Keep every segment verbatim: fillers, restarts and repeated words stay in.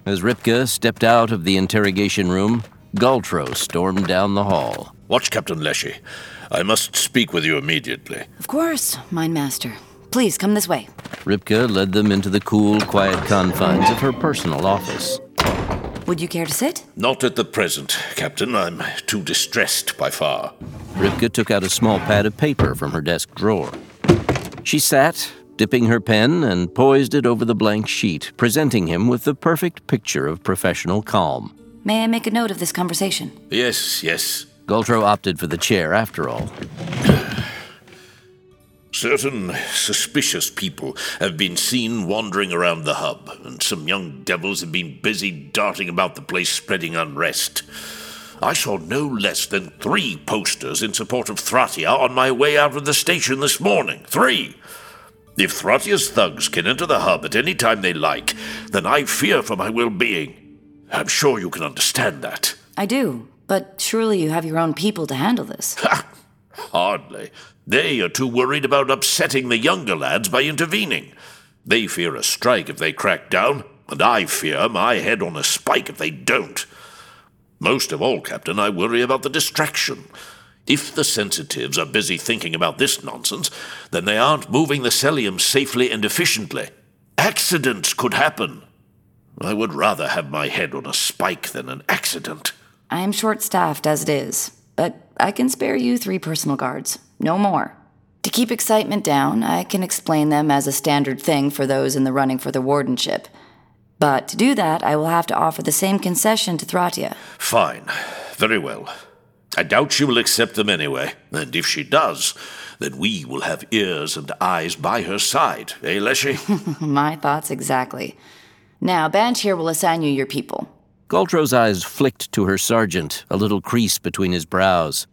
As Ripka stepped out of the interrogation room, Galtro stormed down the hall. Watch Captain Leshy. I must speak with you immediately. Of course, mine master. Please, come this way. Ripka led them into the cool, quiet confines of her personal office. Would you care to sit? Not at the present, Captain. I'm too distressed by far. Ripka took out a small pad of paper from her desk drawer. She sat, dipping her pen, and poised it over the blank sheet, presenting him with the perfect picture of professional calm. May I make a note of this conversation? Yes, yes. Galtro opted for the chair after all. Certain suspicious people have been seen wandering around the hub, and some young devils have been busy darting about the place spreading unrest. I saw no less than three posters in support of Thratia on my way out of the station this morning. Three! If Thratia's thugs can enter the hub at any time they like, then I fear for my well-being. I'm sure you can understand that. I do, but surely you have your own people to handle this. Ha! Hardly. They are too worried about upsetting the younger lads by intervening. They fear a strike if they crack down, and I fear my head on a spike if they don't. Most of all, Captain, I worry about the distraction. If the sensitives are busy thinking about this nonsense, then they aren't moving the Celium safely and efficiently. Accidents could happen. I would rather have my head on a spike than an accident. I am short-staffed as it is, but I can spare you three personal guards. No more. To keep excitement down, I can explain them as a standard thing for those in the running for the wardenship. But to do that, I will have to offer the same concession to Thratia. Fine. Very well. I doubt she will accept them anyway, and if she does, then we will have ears and eyes by her side, eh, Leshy? My thoughts exactly. Now, Banch here will assign you your people. Galtro's eyes flicked to her sergeant, a little crease between his brows.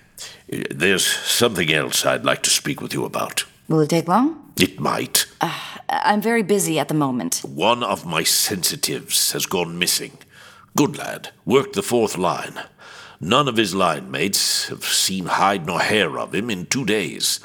There's something else I'd like to speak with you about. Will it take long? It might. Uh, I'm very busy at the moment. One of my sensitives has gone missing. Good lad, worked the fourth line. None of his line mates have seen hide nor hair of him in two days.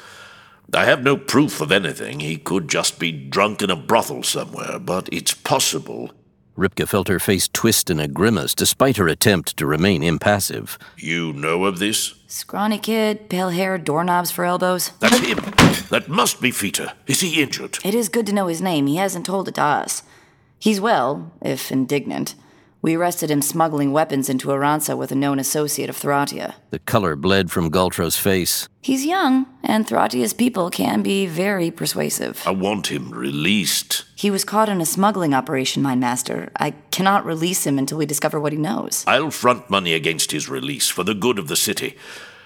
I have no proof of anything. He could just be drunk in a brothel somewhere, but it's possible. Ripka felt her face twist in a grimace despite her attempt to remain impassive. You know of this? Scrawny kid, pale hair, doorknobs for elbows. That's him. That must be Fita. Is he injured? It is good to know his name. He hasn't told it to us. He's well, if indignant. We arrested him smuggling weapons into Aranza with a known associate of Thratia. The color bled from Galtro's face. He's young, and Thratia's people can be very persuasive. I want him released. He was caught in a smuggling operation, mine master. I cannot release him until we discover what he knows. I'll front money against his release for the good of the city.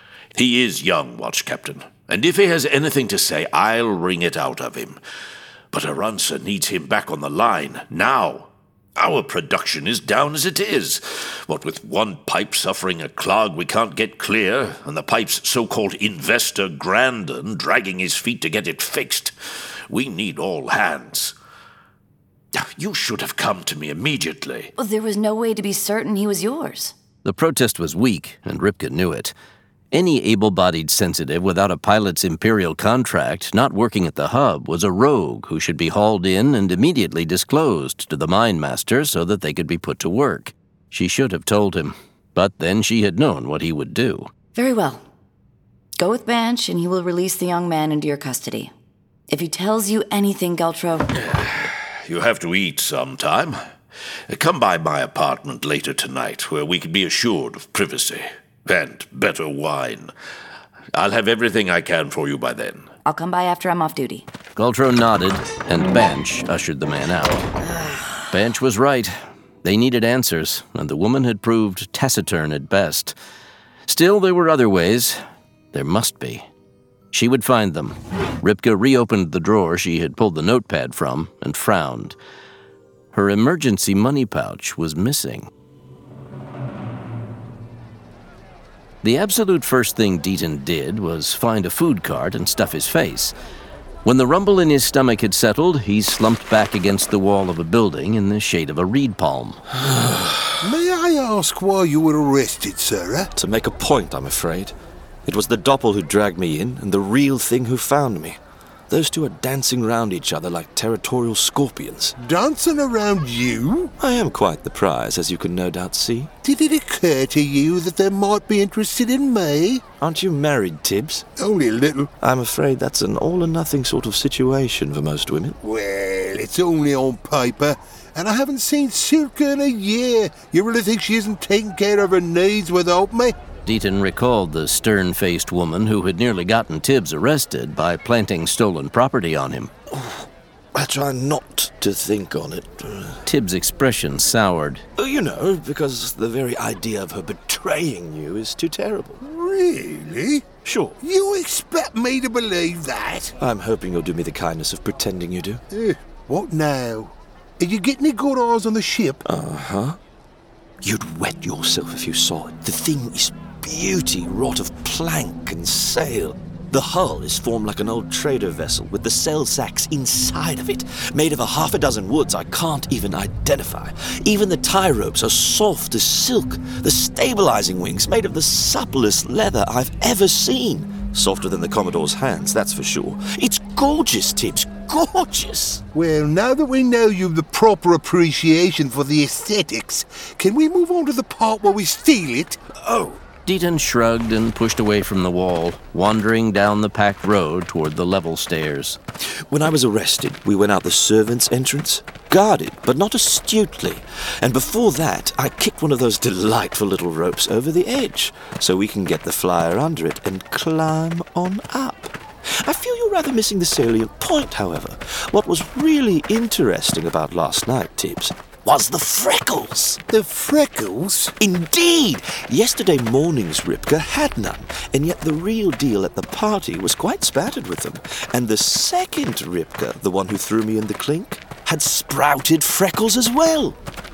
He is young, Watch Captain, and if he has anything to say, I'll wring it out of him. But Aranza needs him back on the line, now. Our production is down as it is. What with one pipe suffering a clog we can't get clear, and the pipe's so-called investor Grandin dragging his feet to get it fixed, we need all hands. You should have come to me immediately. Well, there was no way to be certain he was yours. The protest was weak, and Ripka knew it. Any able-bodied sensitive without a pilot's imperial contract not working at the hub was a rogue who should be hauled in and immediately disclosed to the mine master so that they could be put to work. She should have told him, but then she had known what he would do. Very well. Go with Banch, and he will release the young man into your custody. If he tells you anything, Galtro... You have to eat sometime. Come by my apartment later tonight, where we can be assured of privacy. And better wine. I'll have everything I can for you by then. I'll come by after I'm off duty. Galtro nodded, and Banch ushered the man out. Banch was right. They needed answers, and the woman had proved taciturn at best. Still, there were other ways. There must be. She would find them. Ripka reopened the drawer she had pulled the notepad from and frowned. Her emergency money pouch was missing. The absolute first thing Deaton did was find a food cart and stuff his face. When the rumble in his stomach had settled, he slumped back against the wall of a building in the shade of a reed palm. May I ask why you were arrested, sir? To make a point, I'm afraid. It was the doppel who dragged me in, and the real thing who found me. Those two are dancing round each other like territorial scorpions. Dancing around you? I am quite the prize, as you can no doubt see. Did it occur to you that they might be interested in me? Aren't you married, Tibbs? Only a little. I'm afraid that's an all-or-nothing sort of situation for most women. Well, it's only on paper, and I haven't seen Silke in a year. You really think she isn't taking care of her needs without me? Deaton recalled the stern-faced woman who had nearly gotten Tibbs arrested by planting stolen property on him. I try not to think on it. Tibbs' expression soured. Oh, you know, because the very idea of her betraying you is too terrible. Really? Sure. You expect me to believe that? I'm hoping you'll do me the kindness of pretending you do. Eh, what now? Are you getting any good eyes on the ship? Uh-huh. You'd wet yourself if you saw it. The thing is beauty wrought of plank and sail. The hull is formed like an old trader vessel with the sail sacks inside of it, made of a half a dozen woods I can't even identify. Even the tie ropes are soft as silk. The stabilizing wings made of the supplest leather I've ever seen. Softer than the Commodore's hands, that's for sure. It's gorgeous, Tibbs. Gorgeous! Well, now that we know you've the proper appreciation for the aesthetics, can we move on to the part where we steal it? Oh, Deaton shrugged and pushed away from the wall, wandering down the packed road toward the level stairs. when I was arrested, we went out the servants' entrance, guarded, but not astutely. And before that, I kicked one of those delightful little ropes over the edge, so we can get the flyer under it and climb on up. I feel you're rather missing the salient point, however. What was really interesting about last night, Tibbs, was the freckles. The freckles? Indeed! Yesterday morning's Ripka had none, and yet the real deal at the party was quite spattered with them. And the second Ripka, the one who threw me in the clink, had sprouted freckles as well.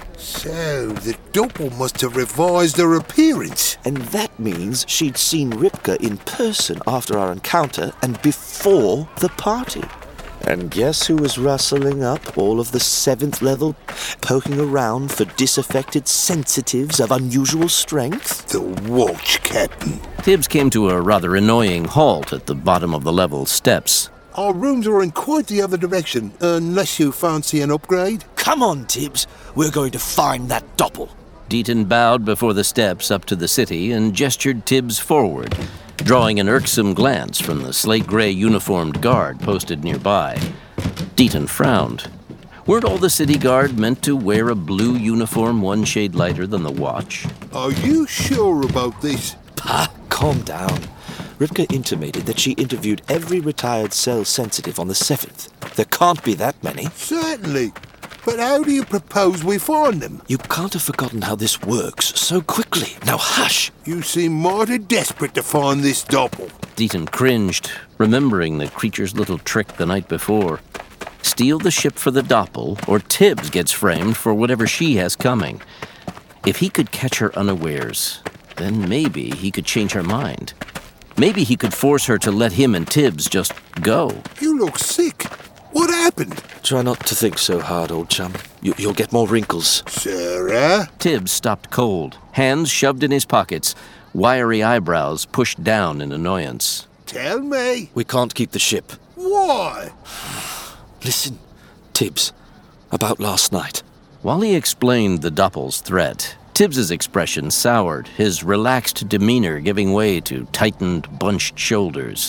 So, the double must have revised her appearance. And that means she'd seen Ripka in person after our encounter and before the party. And guess who was rustling up all of the seventh level, poking around for disaffected sensitives of unusual strength? The watch captain. Tibbs came to a rather annoying halt at the bottom of the level steps. Our rooms are in quite the other direction, unless you fancy an upgrade. Come on, Tibbs. We're going to find that doppel. Deaton bowed before the steps up to the city and gestured Tibbs forward, drawing an irksome glance from the slate-gray uniformed guard posted nearby. Deaton frowned. Weren't all the city guard meant to wear a blue uniform one shade lighter than the watch? Are you sure about this? Pah, calm down. Ripka intimated that she interviewed every retired cell sensitive on the seventh. There can't be that many. Certainly. But how do you propose we find them? You can't have forgotten how this works so quickly. Now hush! You seem mighty desperate to find this doppel. Deaton cringed, remembering the creature's little trick the night before. Steal the ship for the doppel, or Tibbs gets framed for whatever she has coming. If he could catch her unawares, then maybe he could change her mind. Maybe he could force her to let him and Tibbs just go. You look sick. What happened? Try not to think so hard, old chum. You, you'll get more wrinkles. Sarah? Tibbs stopped cold, hands shoved in his pockets, wiry eyebrows pushed down in annoyance. Tell me. We can't keep the ship. Why? Listen, Tibbs, about last night. While he explained the doppel's threat, Tibbs's expression soured, his relaxed demeanor giving way to tightened, bunched shoulders.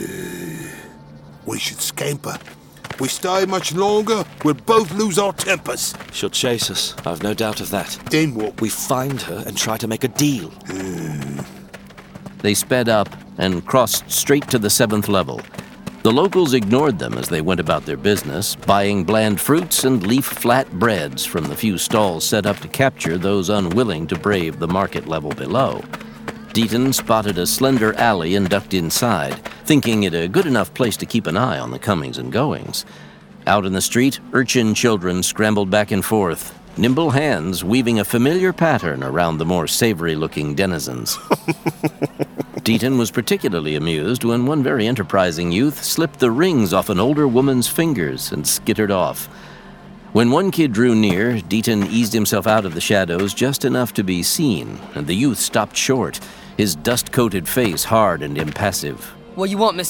We should scamper. If we stay much longer, we'll both lose our tempers. She'll chase us, I've no doubt of that. Then what? We find her and try to make a deal. They sped up and crossed straight to the seventh level. The locals ignored them as they went about their business, buying bland fruits and leaf-flat breads from the few stalls set up to capture those unwilling to brave the market level below. Deaton spotted a slender alley and ducked inside, thinking it a good enough place to keep an eye on the comings and goings. Out in the street, urchin children scrambled back and forth, nimble hands weaving a familiar pattern around the more savory-looking denizens. Deaton was particularly amused when one very enterprising youth slipped the rings off an older woman's fingers and skittered off. When one kid drew near, Deaton eased himself out of the shadows just enough to be seen, and the youth stopped short, his dust-coated face hard and impassive. What you want, mister?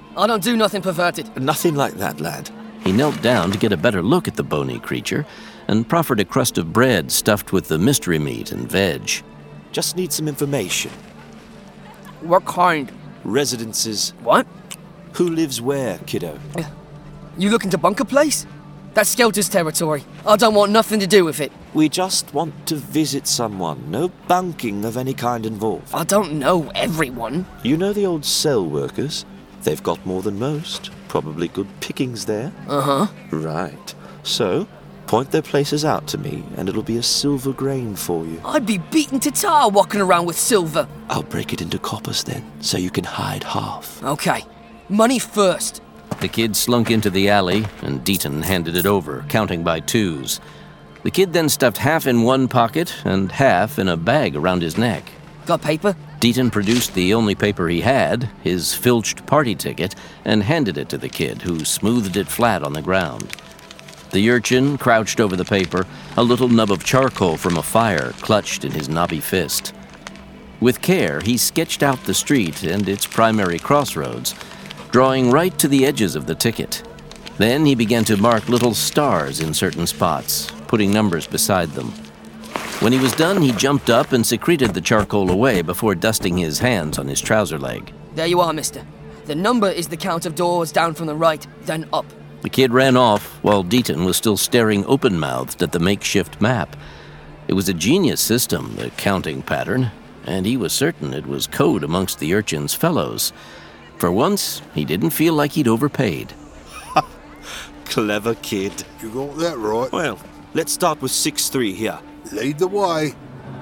I don't do nothing perverted. Nothing like that, lad. He knelt down to get a better look at the bony creature and proffered a crust of bread stuffed with the mystery meat and veg. Just need some information. What kind? Residences. What? Who lives where, kiddo? You looking to bunk a place? That's Skelter's territory. I don't want nothing to do with it. We just want to visit someone. No bunking of any kind involved. I don't know everyone. You know the old cell workers? They've got more than most. Probably good pickings there. Uh-huh. Right. So, point their places out to me, and it'll be a silver grain for you. I'd be beaten to tar walking around with silver. I'll break it into coppers then, so you can hide half. Okay. Money first. The kid slunk into the alley, and Deaton handed it over, counting by twos. The kid then stuffed half in one pocket and half in a bag around his neck. Got paper? Deaton produced the only paper he had, his filched party ticket, and handed it to the kid, who smoothed it flat on the ground. The urchin crouched over the paper, a little nub of charcoal from a fire clutched in his knobby fist. With care, he sketched out the street and its primary crossroads, drawing right to the edges of the ticket. Then he began to mark little stars in certain spots, putting numbers beside them. When he was done, he jumped up and secreted the charcoal away before dusting his hands on his trouser leg. There you are, mister. The number is the count of doors down from the right, then up. The kid ran off while Deaton was still staring open-mouthed at the makeshift map. It was a genius system, the counting pattern, and he was certain it was code amongst the urchin's fellows. For once, he didn't feel like he'd overpaid. Clever kid. You got that right. Well, let's start with six three here. Lead the way.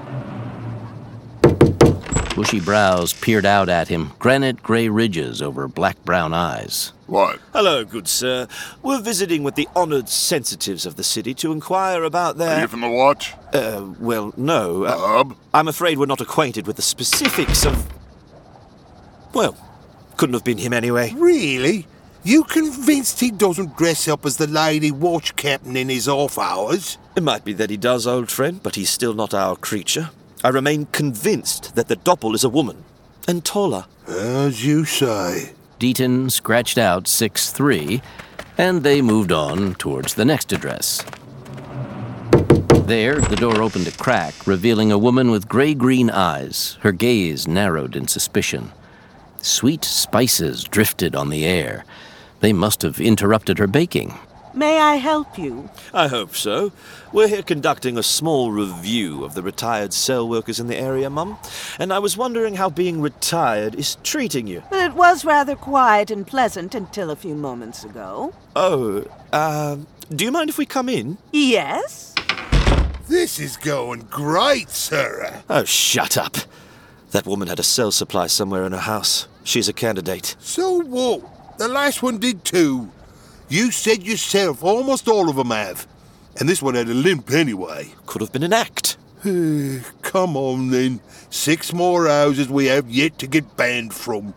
Bushy brows peered out at him, granite gray ridges over black-brown eyes. What? Hello, good sir. We're visiting with the honoured sensitives of the city to inquire about their... Are you from the watch? Uh, well, no. The Uh, hub? I'm afraid we're not acquainted with the specifics of... Well, couldn't have been him anyway. Really? You convinced he doesn't dress up as the lady watch captain in his off hours? It might be that he does, old friend, but he's still not our creature. I remain convinced that the doppel is a woman, and taller. As you say. Deaton scratched out six three, and they moved on towards the next address. There, the door opened a crack, revealing a woman with gray-green eyes, her gaze narrowed in suspicion. Sweet spices drifted on the air. They must have interrupted her baking. May I help you? I hope so. We're here conducting a small review of the retired cell workers in the area, Mum, and I was wondering how being retired is treating you. Well, it was rather quiet and pleasant until a few moments ago. Oh, uh, do you mind if we come in? Yes? This is going great, Sarah. Oh, shut up. That woman had a cell supply somewhere in her house. She's a candidate. So what? The last one did too. You said yourself, almost all of them have. And this one had a limp anyway. Could have been an act. Come on then. Six more houses we have yet to get banned from.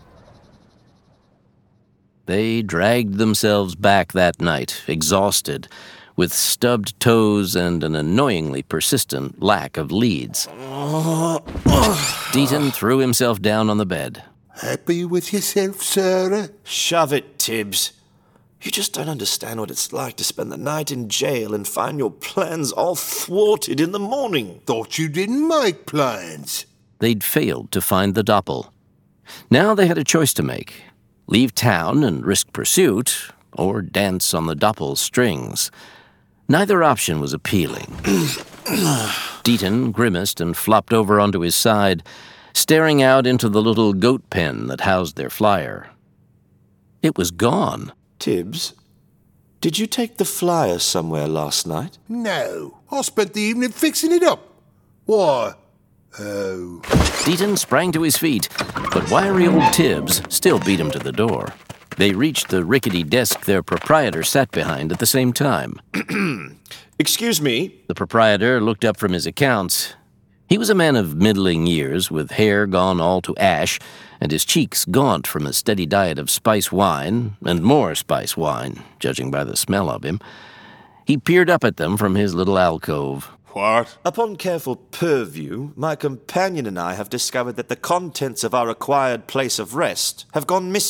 They dragged themselves back that night, exhausted, with stubbed toes and an annoyingly persistent lack of leads. Deaton threw himself down on the bed. Happy with yourself, Sarah? Shove it, Tibbs. You just don't understand what it's like to spend the night in jail and find your plans all thwarted in the morning. Thought you didn't make plans. They'd failed to find the doppel. Now they had a choice to make. Leave town and risk pursuit, or dance on the doppel's strings. Neither option was appealing. Deaton grimaced and flopped over onto his side, staring out into the little goat pen that housed their flyer. It was gone. Tibbs, did you take the flyer somewhere last night? No. I spent the evening fixing it up. Why? Oh. Deaton sprang to his feet, but wiry old Tibbs still beat him to the door. They reached the rickety desk their proprietor sat behind at the same time. Excuse me? The proprietor looked up from his accounts. He was a man of middling years, with hair gone all to ash, and his cheeks gaunt from a steady diet of spice wine, and more spice wine, judging by the smell of him. He peered up at them from his little alcove. What? Upon careful purview, my companion and I have discovered that the contents of our acquired place of rest have gone missing.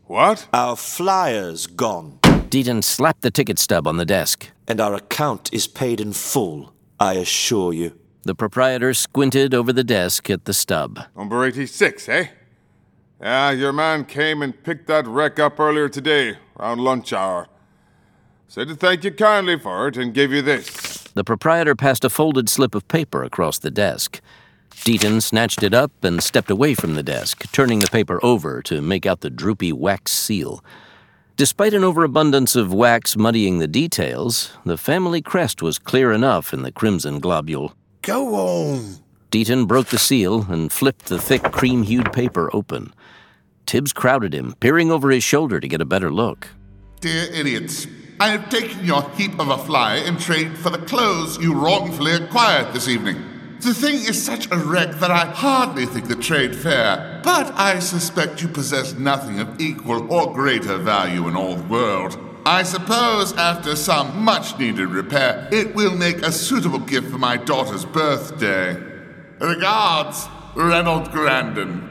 What? Our flyer's gone. Deaton slapped the ticket stub on the desk. And our account is paid in full, I assure you. The proprietor squinted over the desk at the stub. Number eighty-six, eh? Yeah, your man came and picked that wreck up earlier today, around lunch hour. Said to thank you kindly for it and give you this. The proprietor passed a folded slip of paper across the desk. Deaton snatched it up and stepped away from the desk, turning the paper over to make out the droopy wax seal. Despite an overabundance of wax muddying the details, the family crest was clear enough in the crimson globule. Go on. Deaton broke the seal and flipped the thick cream-hued paper open. Tibbs crowded him, peering over his shoulder to get a better look. Dear idiots, I have taken your heap of a fly in trade for the clothes you wrongfully acquired this evening. The thing is such a wreck that I hardly think the trade fair, but I suspect you possess nothing of equal or greater value in all the world. I suppose after some much-needed repair, it will make a suitable gift for my daughter's birthday. Regards, Reynold Grandin.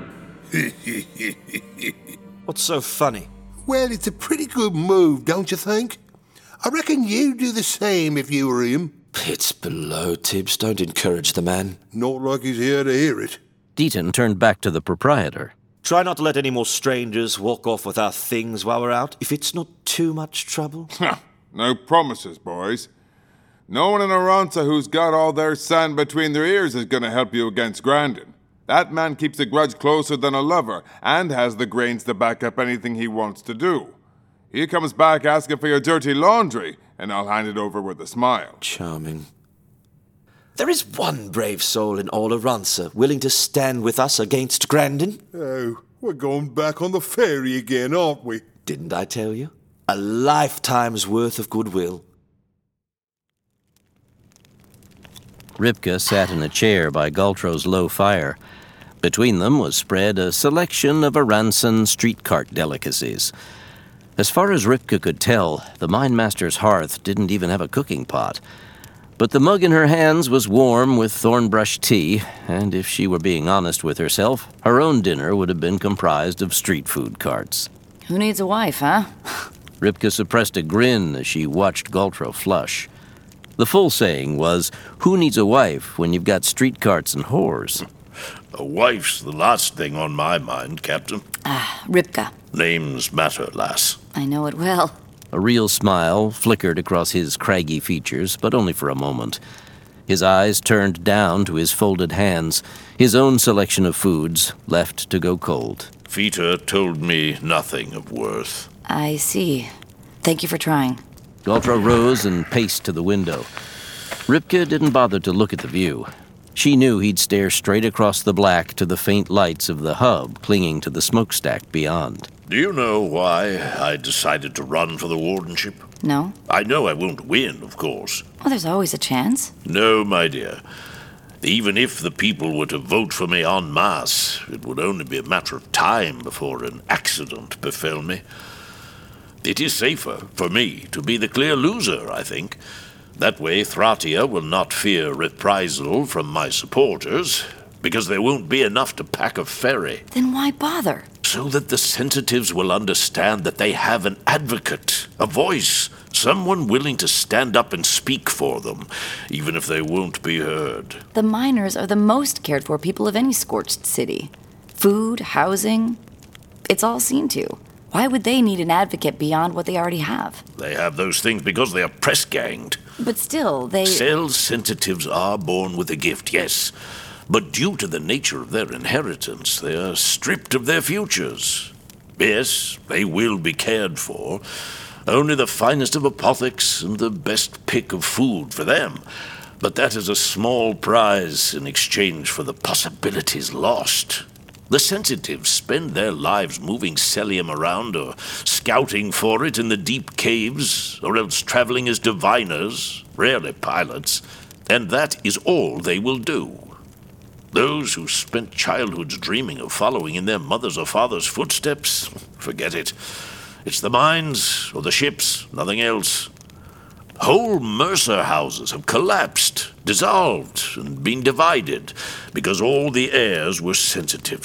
What's so funny? Well, it's a pretty good move, don't you think? I reckon you'd do the same if you were him. It's below, Tibbs. Don't encourage the man. Not like he's here to hear it. Deaton turned back to the proprietor. Try not to let any more strangers walk off with our things while we're out, if it's not too much trouble. No promises, boys. No one in Arranza who's got all their sand between their ears is going to help you against Grandin. That man keeps a grudge closer than a lover, and has the grains to back up anything he wants to do. He comes back asking for your dirty laundry, and I'll hand it over with a smile. Charming. There is one brave soul in all Arranza willing to stand with us against Grandin. Oh, we're going back on the ferry again, aren't we? Didn't I tell you? A lifetime's worth of goodwill. Ripka sat in a chair by Galtro's low fire. Between them was spread a selection of Aransan street cart delicacies. As far as Ripka could tell, the minemaster's hearth didn't even have a cooking pot. But the mug in her hands was warm with thornbrush tea, and if she were being honest with herself, her own dinner would have been comprised of street food carts. Who needs a wife, huh? Ripka suppressed a grin as she watched Galtro flush. The full saying was, who needs a wife when you've got street carts and whores? A wife's the last thing on my mind, Captain. Ah, Ripka. Names matter, lass. I know it well. A real smile flickered across his craggy features, but only for a moment. His eyes turned down to his folded hands, his own selection of foods left to go cold. Fita told me nothing of worth. I see. Thank you for trying. Galtro rose and paced to the window. Ripka didn't bother to look at the view. She knew he'd stare straight across the black to the faint lights of the hub clinging to the smokestack beyond. Do you know why I decided to run for the wardenship? No? I know I won't win, of course. Well, there's always a chance. No, my dear. Even if the people were to vote for me en masse, it would only be a matter of time before an accident befell me. It is safer for me to be the clear loser, I think. That way Thratia will not fear reprisal from my supporters, because there won't be enough to pack a ferry. Then why bother? So that the sensitives will understand that they have an advocate, a voice, someone willing to stand up and speak for them, even if they won't be heard. The miners are the most cared for people of any scorched city. Food, housing, it's all seen to. Why would they need an advocate beyond what they already have? They have those things because they are press-ganged. But still, they... Cell sensitives are born with a gift, yes. But due to the nature of their inheritance, they are stripped of their futures. Yes, they will be cared for. Only the finest of apothecs and the best pick of food for them. But that is a small prize in exchange for the possibilities lost. The sensitives spend their lives moving Celium around or scouting for it in the deep caves, or else traveling as diviners, rarely pilots, and that is all they will do. Those who spent childhoods dreaming of following in their mother's or father's footsteps, forget it. It's the mines or the ships, nothing else. Whole Mercer houses have collapsed, dissolved, and been divided because all the heirs were sensitives.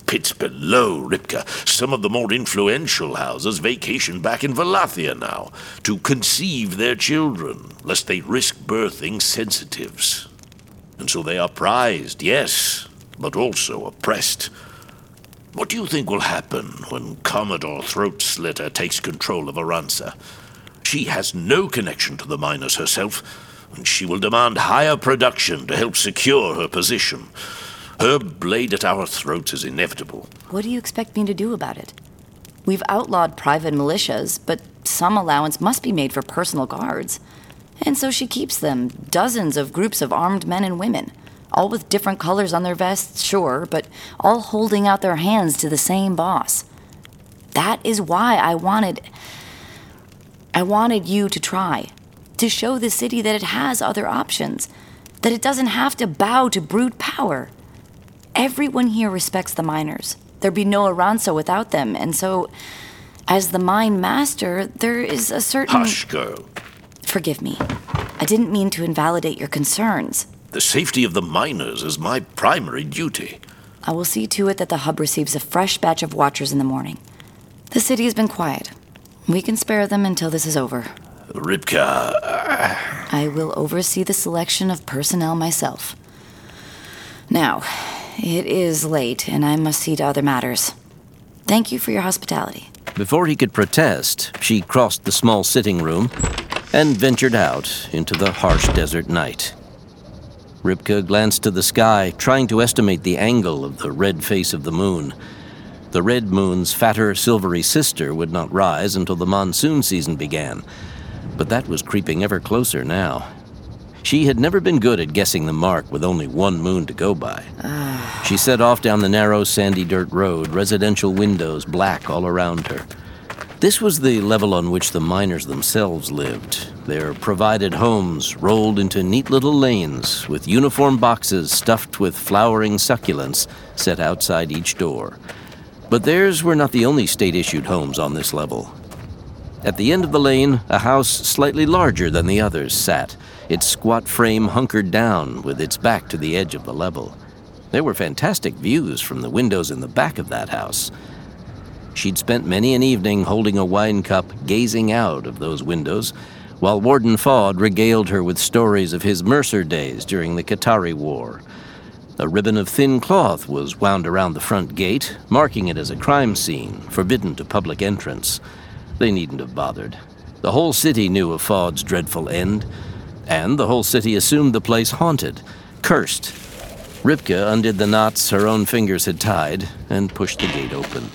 pits below, Ripka. Some of the more influential houses vacation back in Valathia now to conceive their children, lest they risk birthing sensitives. And so they are prized, yes, but also oppressed. What do you think will happen when Commodore Throat-Slitter takes control of Aranza? She has no connection to the miners herself, and she will demand higher production to help secure her position. Her blade at our throats is inevitable. What do you expect me to do about it? We've outlawed private militias, but some allowance must be made for personal guards. And so she keeps them, dozens of groups of armed men and women, all with different colors on their vests, sure, but all holding out their hands to the same boss. That is why I wanted... I wanted you to try. To show the city that it has other options. That it doesn't have to bow to brute power. Everyone here respects the miners. There'd be no Aranza without them, and so... As the mine master, there is a certain... Hush, girl. Forgive me. I didn't mean to invalidate your concerns. The safety of the miners is my primary duty. I will see to it that the hub receives a fresh batch of watchers in the morning. The city has been quiet. We can spare them until this is over. Ripka... Uh... I will oversee the selection of personnel myself. Now, it is late, and I must see to other matters. Thank you for your hospitality. Before he could protest, she crossed the small sitting room and ventured out into the harsh desert night. Ripka glanced to the sky, trying to estimate the angle of the red face of the moon. The red moon's fatter, silvery sister would not rise until the monsoon season began, but that was creeping ever closer now. She had never been good at guessing the mark with only one moon to go by. She set off down the narrow, sandy dirt road, residential windows black all around her. This was the level on which the miners themselves lived. Their provided homes rolled into neat little lanes with uniform boxes stuffed with flowering succulents set outside each door. But theirs were not the only state-issued homes on this level. At the end of the lane, a house slightly larger than the others sat, its squat frame hunkered down with its back to the edge of the level. There were fantastic views from the windows in the back of that house. She'd spent many an evening holding a wine cup, gazing out of those windows, while Warden Fawd regaled her with stories of his Mercer days during the Qatari War. A ribbon of thin cloth was wound around the front gate, marking it as a crime scene, forbidden to public entrance. They needn't have bothered. The whole city knew of Fawd's dreadful end, and the whole city assumed the place haunted, cursed. Ripka undid the knots her own fingers had tied and pushed the gate open.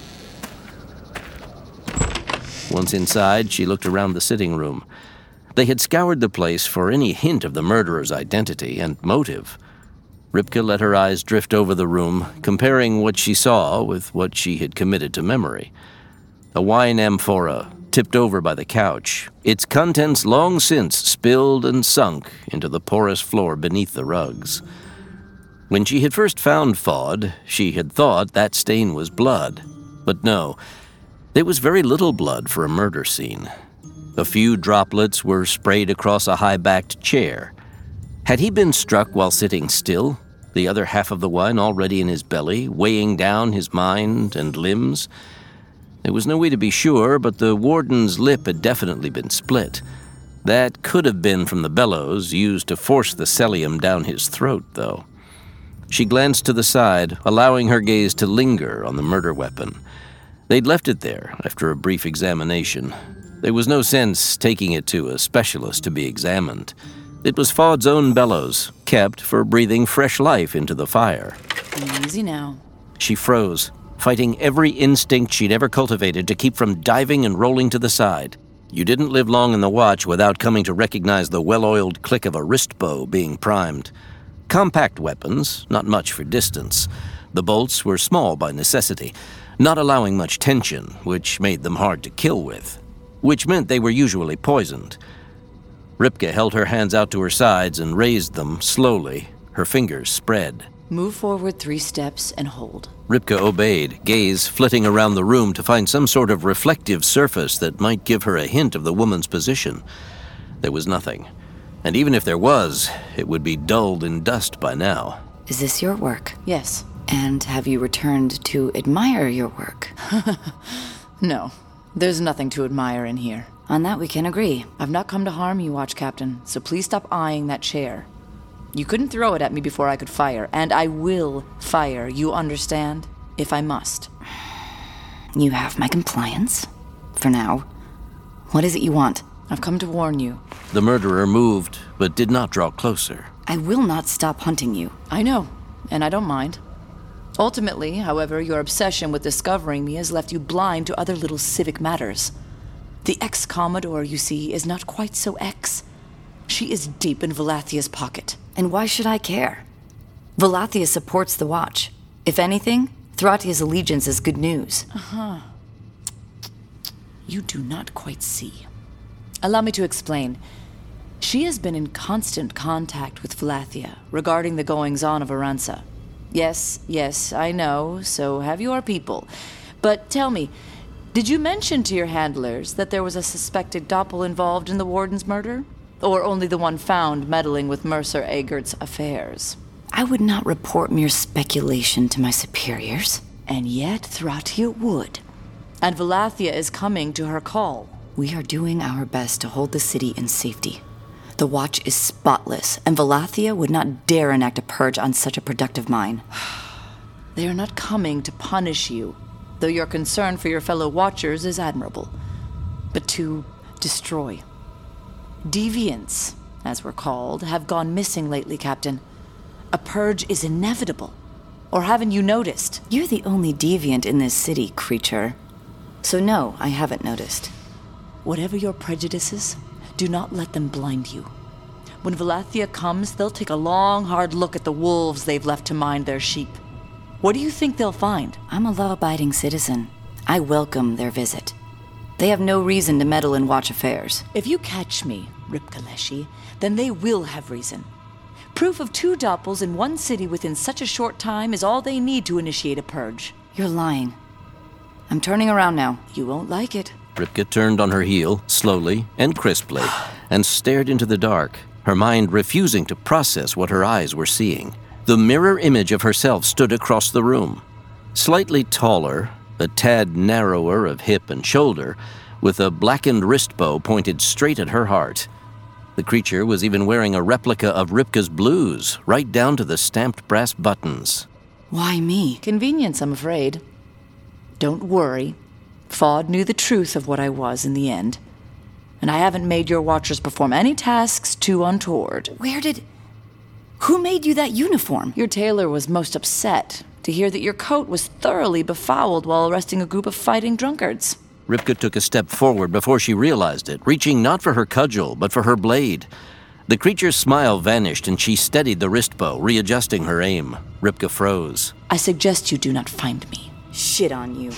Once inside, she looked around the sitting room. They had scoured the place for any hint of the murderer's identity and motive. Ripka let her eyes drift over the room, comparing what she saw with what she had committed to memory. A wine amphora, tipped over by the couch, its contents long since spilled and sunk into the porous floor beneath the rugs. When she had first found Fawd, she had thought that stain was blood. But no, there was very little blood for a murder scene. A few droplets were sprayed across a high-backed chair. Had he been struck while sitting still, the other half of the wine already in his belly, weighing down his mind and limbs? There was no way to be sure, but the warden's lip had definitely been split. That could have been from the bellows used to force the cellium down his throat, though. She glanced to the side, allowing her gaze to linger on the murder weapon. They'd left it there after a brief examination. There was no sense taking it to a specialist to be examined. It was Fawd's own bellows, kept for breathing fresh life into the fire. Easy now. She froze, fighting every instinct she'd ever cultivated to keep from diving and rolling to the side. You didn't live long in the watch without coming to recognize the well-oiled click of a wrist bow being primed. Compact weapons, not much for distance. The bolts were small by necessity, not allowing much tension, which made them hard to kill with, which meant they were usually poisoned. Ripka held her hands out to her sides and raised them slowly, her fingers spread. Move forward three steps and hold. Ripka obeyed, gaze flitting around the room to find some sort of reflective surface that might give her a hint of the woman's position. There was nothing. And even if there was, it would be dulled in dust by now. Is this your work? Yes. And have you returned to admire your work? No, there's nothing to admire in here. On that we can agree. I've not come to harm you, Watch Captain, so please stop eyeing that chair. You couldn't throw it at me before I could fire, and I will fire, you understand? If I must. You have my compliance. For now. What is it you want? I've come to warn you. The murderer moved, but did not draw closer. I will not stop hunting you. I know, and I don't mind. Ultimately, however, your obsession with discovering me has left you blind to other little civic matters. The ex-Commodore, you see, is not quite so ex. She is deep in Valathia's pocket. And why should I care? Valathia supports the Watch. If anything, Thratia's allegiance is good news. Uh-huh. You do not quite see. Allow me to explain. She has been in constant contact with Valathia regarding the goings-on of Aranza. Yes, yes, I know, so have your people. But tell me, did you mention to your handlers that there was a suspected Doppel involved in the Warden's murder? Or only the one found meddling with Mercer Agert's affairs? I would not report mere speculation to my superiors. And yet Thratia would. And Valathia is coming to her call. We are doing our best to hold the city in safety. The Watch is spotless, and Valathia would not dare enact a purge on such a productive mine. They are not coming to punish you, though your concern for your fellow Watchers is admirable, but to destroy. Deviants, as we're called, have gone missing lately, Captain. A purge is inevitable. Or haven't you noticed? You're the only deviant in this city, creature. So no, I haven't noticed. Whatever your prejudices, do not let them blind you. When Valathia comes, they'll take a long, hard look at the wolves they've left to mind their sheep. What do you think they'll find? I'm a law-abiding citizen. I welcome their visit. They have no reason to meddle in Watch affairs. If you catch me, Ripka Leshy, then they will have reason. Proof of two Doppels in one city within such a short time is all they need to initiate a purge. You're lying. I'm turning around now. You won't like it. Ripka turned on her heel, slowly and crisply, and stared into the dark, her mind refusing to process what her eyes were seeing. The mirror image of herself stood across the room. Slightly taller, a tad narrower of hip and shoulder, with a blackened wrist bow pointed straight at her heart. The creature was even wearing a replica of Ripka's blues, right down to the stamped brass buttons. Why me? Convenience, I'm afraid. Don't worry. Fod knew the truth of what I was in the end. And I haven't made your Watchers perform any tasks too untoward. Where did... Who made you that uniform? Your tailor was most upset to hear that your coat was thoroughly befouled while arresting a group of fighting drunkards. Ripka took a step forward before she realized it, reaching not for her cudgel, but for her blade. The creature's smile vanished, and she steadied the wrist bow, readjusting her aim. Ripka froze. I suggest you do not find me. Shit on you.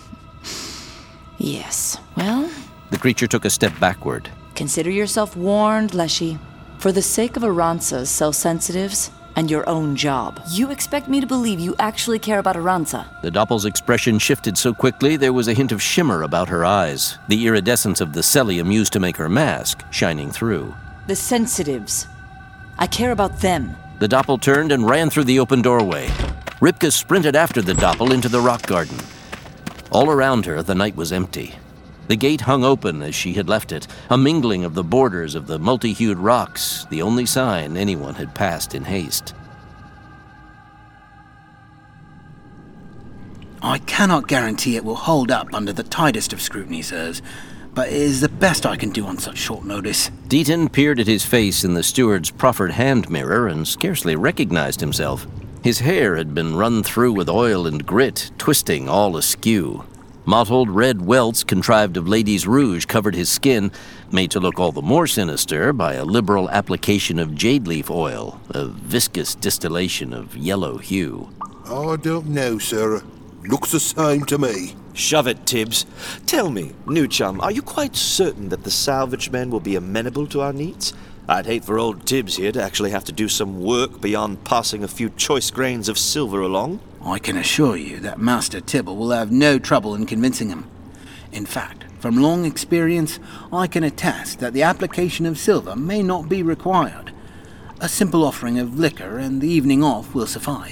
Yes, well... The creature took a step backward. Consider yourself warned, Leshy. For the sake of Aranza's self-sensitives and your own job. You expect me to believe you actually care about Aranza? The Doppel's expression shifted so quickly there was a hint of shimmer about her eyes, the iridescence of the cellium used to make her mask shining through. The sensitives. I care about them. The Doppel turned and ran through the open doorway. Ripka sprinted after the Doppel into the rock garden. All around her, the night was empty. The gate hung open as she had left it, a mingling of the borders of the multi-hued rocks, the only sign anyone had passed in haste. I cannot guarantee it will hold up under the tightest of scrutiny, sirs, but it is the best I can do on such short notice. Deaton peered at his face in the steward's proffered hand mirror and scarcely recognized himself. His hair had been run through with oil and grit, twisting all askew. Mottled red welts contrived of ladies' rouge covered his skin, made to look all the more sinister by a liberal application of jade leaf oil, a viscous distillation of yellow hue. I don't know, sir. Looks the same to me. Shove it, Tibbs. Tell me, new chum, are you quite certain that the salvage men will be amenable to our needs? I'd hate for old Tibbs here to actually have to do some work beyond passing a few choice grains of silver along. I can assure you that Master Tibble will have no trouble in convincing him. In fact, from long experience, I can attest that the application of silver may not be required. A simple offering of liquor and the evening off will suffice.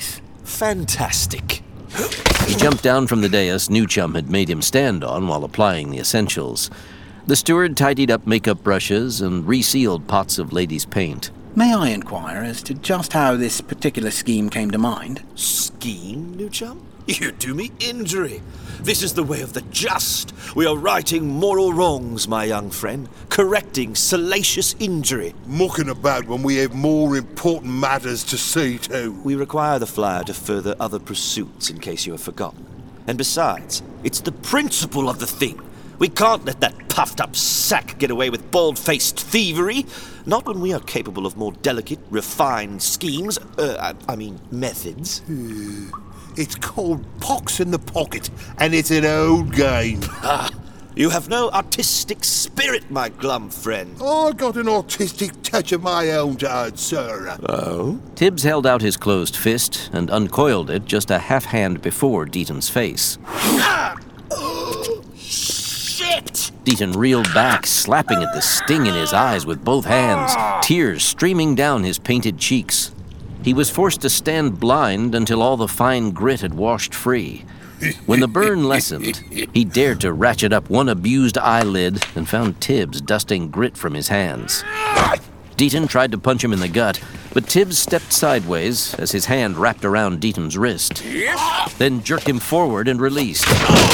Fantastic. He jumped down from the dais New Chum had made him stand on while applying the essentials. The steward tidied up makeup brushes and resealed pots of ladies' paint. May I inquire as to just how this particular scheme came to mind? Scheme, New Chum? You do me injury. This is the way of the just. We are righting moral wrongs, my young friend, correcting salacious injury. Mucking about when we have more important matters to see to. We require the flyer to further other pursuits, in case you have forgotten. And besides, it's the principle of the thing. We can't let that puffed-up sack get away with bald-faced thievery. Not when we are capable of more delicate, refined schemes. Uh, I, I mean, methods. It's called Pox in the Pocket, and it's an old game. Ah, you have no artistic spirit, my glum friend. I got an artistic touch of my own to add, sir. Oh? Tibbs held out his closed fist and uncoiled it just a half-hand before Deaton's face. Ah! Oh, shit! Deaton reeled back, slapping at the sting in his eyes with both hands, tears streaming down his painted cheeks. He was forced to stand blind until all the fine grit had washed free. When the burn lessened, he dared to ratchet up one abused eyelid and found Tibbs dusting grit from his hands. Deaton tried to punch him in the gut, but Tibbs stepped sideways as his hand wrapped around Deaton's wrist, then jerked him forward and released.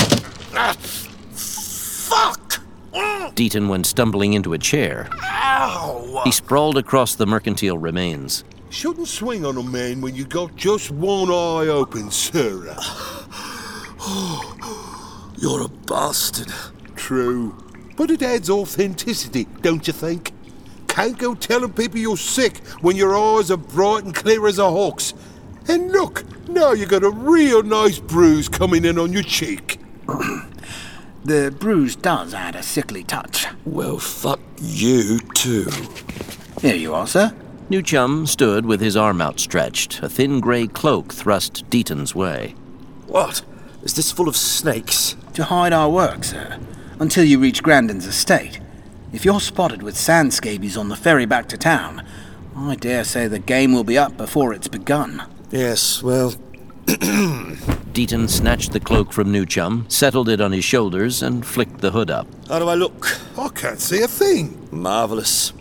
Fuck! Deaton went stumbling into a chair. Ow! He sprawled across the mercantile remains. Shouldn't swing on a man when you got just one eye open, sir. You're a bastard. True. But it adds authenticity, don't you think? Can't go telling people you're sick when your eyes are bright and clear as a hawk's. And look, now you got a real nice bruise coming in on your cheek. The bruise does add a sickly touch. Well, fuck you too. Here you are, sir. New Chum stood with his arm outstretched, a thin grey cloak thrust Deaton's way. What? Is this full of snakes? To hide our work, sir, until you reach Grandin's estate. If you're spotted with sand scabies on the ferry back to town, I dare say the game will be up before it's begun. Yes, well... Deaton snatched the cloak from New Chum, settled it on his shoulders, and flicked the hood up. How do I look? I can't see a thing. Marvellous.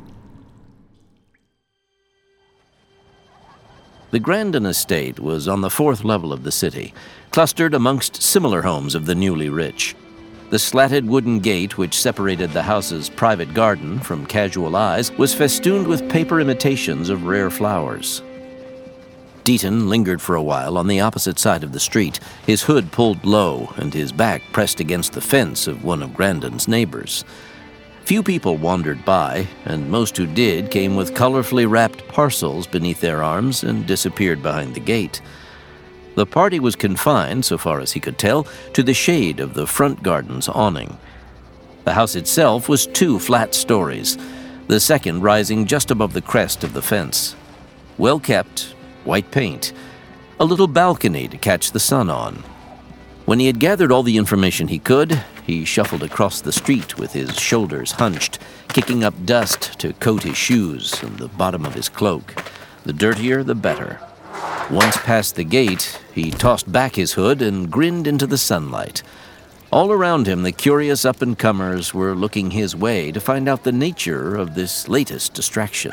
The Grandin estate was on the fourth level of the city, clustered amongst similar homes of the newly rich. The slatted wooden gate which separated the house's private garden from casual eyes was festooned with paper imitations of rare flowers. Deaton lingered for a while on the opposite side of the street, his hood pulled low and his back pressed against the fence of one of Grandin's neighbors. Few people wandered by, and most who did came with colorfully wrapped parcels beneath their arms and disappeared behind the gate. The party was confined, so far as he could tell, to the shade of the front garden's awning. The house itself was two flat stories, the second rising just above the crest of the fence. Well kept, white paint, a little balcony to catch the sun on. When he had gathered all the information he could, he shuffled across the street with his shoulders hunched, kicking up dust to coat his shoes and the bottom of his cloak. The dirtier, the better. Once past the gate, he tossed back his hood and grinned into the sunlight. All around him, the curious up-and-comers were looking his way to find out the nature of this latest distraction.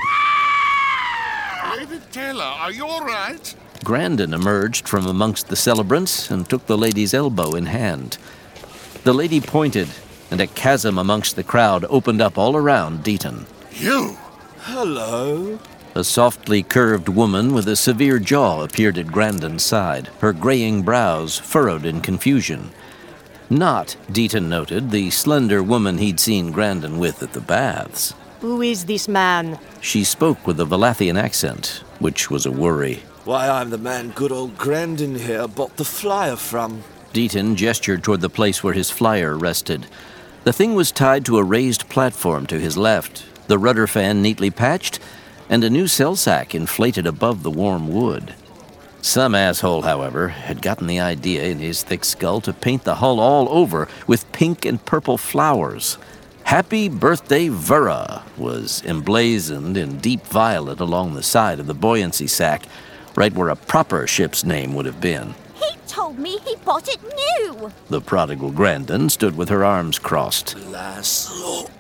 Lady Taylor, are you all right? Grandin emerged from amongst the celebrants and took the lady's elbow in hand. The lady pointed, and a chasm amongst the crowd opened up all around Deaton. You? Hello? A softly curved woman with a severe jaw appeared at Grandin's side, her graying brows furrowed in confusion. Not, Deaton noted, the slender woman he'd seen Grandin with at the baths. Who is this man? She spoke with a Valathian accent, which was a worry. Why, I'm the man good old Grandin here bought the flyer from. Deaton gestured toward the place where his flyer rested. The thing was tied to a raised platform to his left, the rudder fan neatly patched, and a new cell sack inflated above the warm wood. Some asshole, however, had gotten the idea in his thick skull to paint the hull all over with pink and purple flowers. Happy Birthday Vera was emblazoned in deep violet along the side of the buoyancy sack, right where a proper ship's name would have been. He told me he bought it new. The prodigal Grandin stood with her arms crossed. Alas, oh,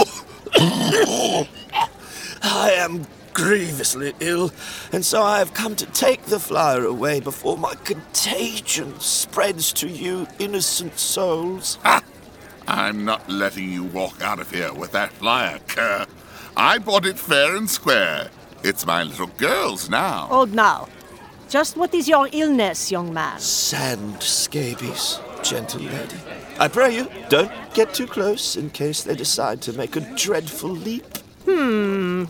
oh. I am grievously ill, and so I have come to take the flyer away before my contagion spreads to you innocent souls. Ha! I'm not letting you walk out of here with that flyer, cur. I bought it fair and square. It's my little girl's now. Hold now. Just what is your illness, young man? Sand scabies, gentle lady. I pray you, don't get too close in case they decide to make a dreadful leap. Hmm.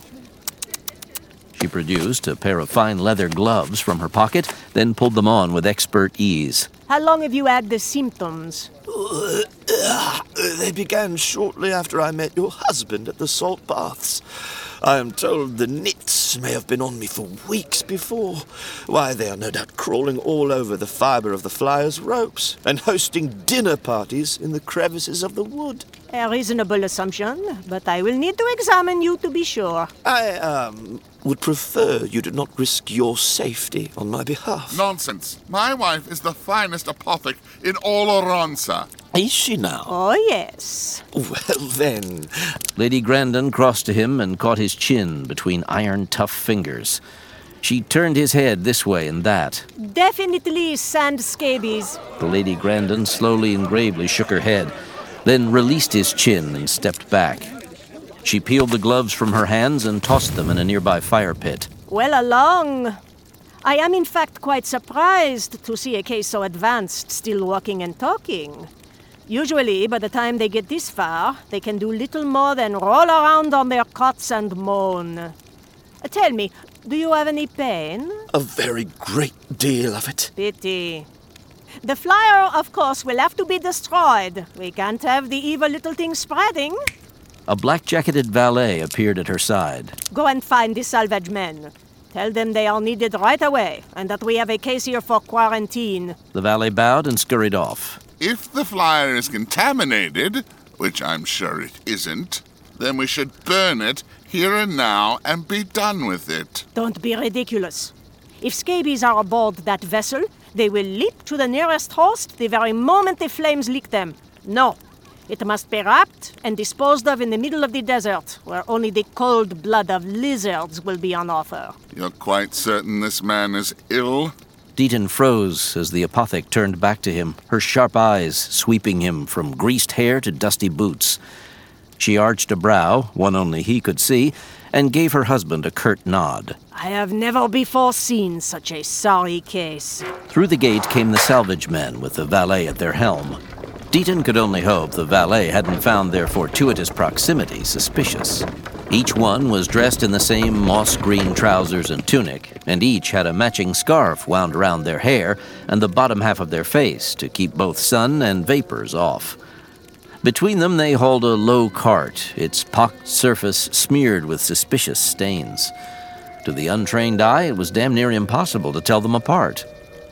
She produced a pair of fine leather gloves from her pocket, then pulled them on with expert ease. How long have you had the symptoms? Uh, uh, they began shortly after I met your husband at the salt baths. I am told the nits may have been on me for weeks before. Why, they are no doubt crawling all over the fibre of the flyer's ropes and hosting dinner parties in the crevices of the wood. A reasonable assumption, but I will need to examine you to be sure. I, um, would prefer you did not risk your safety on my behalf. Nonsense. My wife is the finest apothec in all Oronsa. Is she now? Oh, yes. Well, then... Lady Grandin crossed to him and caught his chin between iron-tough fingers. She turned his head this way and that. Definitely sand scabies. The Lady Grandin slowly and gravely shook her head, then released his chin and stepped back. She peeled the gloves from her hands and tossed them in a nearby fire pit. Well, along. I am in fact quite surprised to see a case so advanced still walking and talking. Usually, by the time they get this far, they can do little more than roll around on their cots and moan. Uh, tell me, do you have any pain? A very great deal of it. Pity. The flyer, of course, will have to be destroyed. We can't have the evil little thing spreading. A black-jacketed valet appeared at her side. Go and find the salvage men. Tell them they are needed right away, and that we have a case here for quarantine. The valet bowed and scurried off. If the flyer is contaminated, which I'm sure it isn't, then we should burn it here and now and be done with it. Don't be ridiculous. If scabies are aboard that vessel, they will leap to the nearest host the very moment the flames lick them. No. It must be wrapped and disposed of in the middle of the desert, where only the cold blood of lizards will be on offer. You're quite certain this man is ill? Deaton froze as the apothec turned back to him, her sharp eyes sweeping him from greased hair to dusty boots. She arched a brow, one only he could see, and gave her husband a curt nod. I have never before seen such a sorry case. Through the gate came the salvage men with the valet at their helm. Deaton could only hope the valet hadn't found their fortuitous proximity suspicious. Each one was dressed in the same moss-green trousers and tunic, and each had a matching scarf wound around their hair and the bottom half of their face to keep both sun and vapors off. Between them they hauled a low cart, its pocked surface smeared with suspicious stains. To the untrained eye, it was damn near impossible to tell them apart.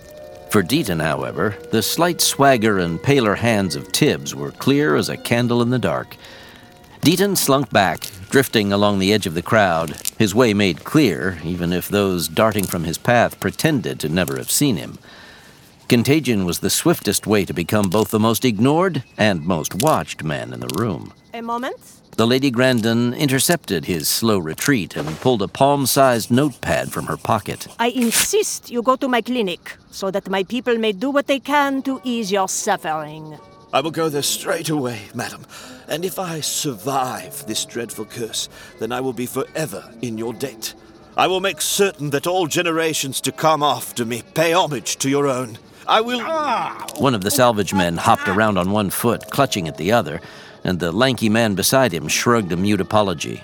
For Deaton, however, the slight swagger and paler hands of Tibbs were clear as a candle in the dark. Deaton slunk back, drifting along the edge of the crowd, his way made clear, even if those darting from his path pretended to never have seen him. Contagion was the swiftest way to become both the most ignored and most watched man in the room. A moment. The Lady Grandin intercepted his slow retreat and pulled a palm-sized notepad from her pocket. I insist you go to my clinic, so that my people may do what they can to ease your suffering. I will go there straight away, madam. And if I survive this dreadful curse, then I will be forever in your debt. I will make certain that all generations to come after me pay homage to your own. I will... One of the salvage men hopped around on one foot, clutching at the other, and the lanky man beside him shrugged a mute apology.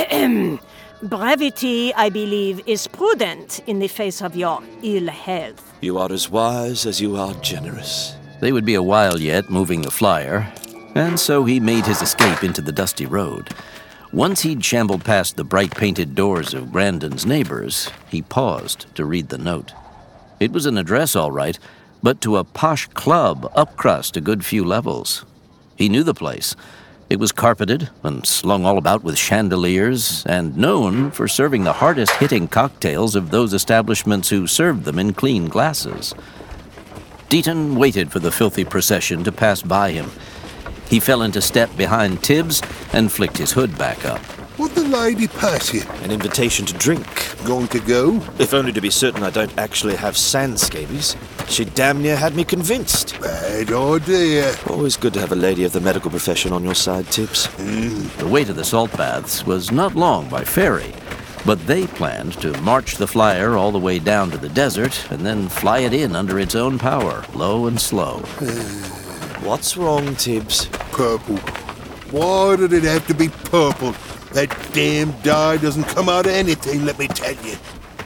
Brevity, I believe, is prudent in the face of your ill health. You are as wise as you are generous. They would be a while yet moving the flyer, and so he made his escape into the dusty road. Once he'd shambled past the bright-painted doors of Grandin's neighbors, he paused to read the note. It was an address, all right, but to a posh club upcrust a good few levels. He knew the place. It was carpeted and slung all about with chandeliers, and known for serving the hardest-hitting cocktails of those establishments who served them in clean glasses. Deaton waited for the filthy procession to pass by him. He fell into step behind Tibbs and flicked his hood back up. What'd the lady pass you? An invitation to drink. Going to go? If only to be certain I don't actually have sand scabies. She damn near had me convinced. Bad idea. Always good to have a lady of the medical profession on your side, Tibbs. Mm. The way to the salt baths was not long by ferry, but they planned to march the flyer all the way down to the desert and then fly it in under its own power, low and slow. What's wrong, Tibbs? Purple. Why did it have to be purple? That damn dye doesn't come out of anything, let me tell you.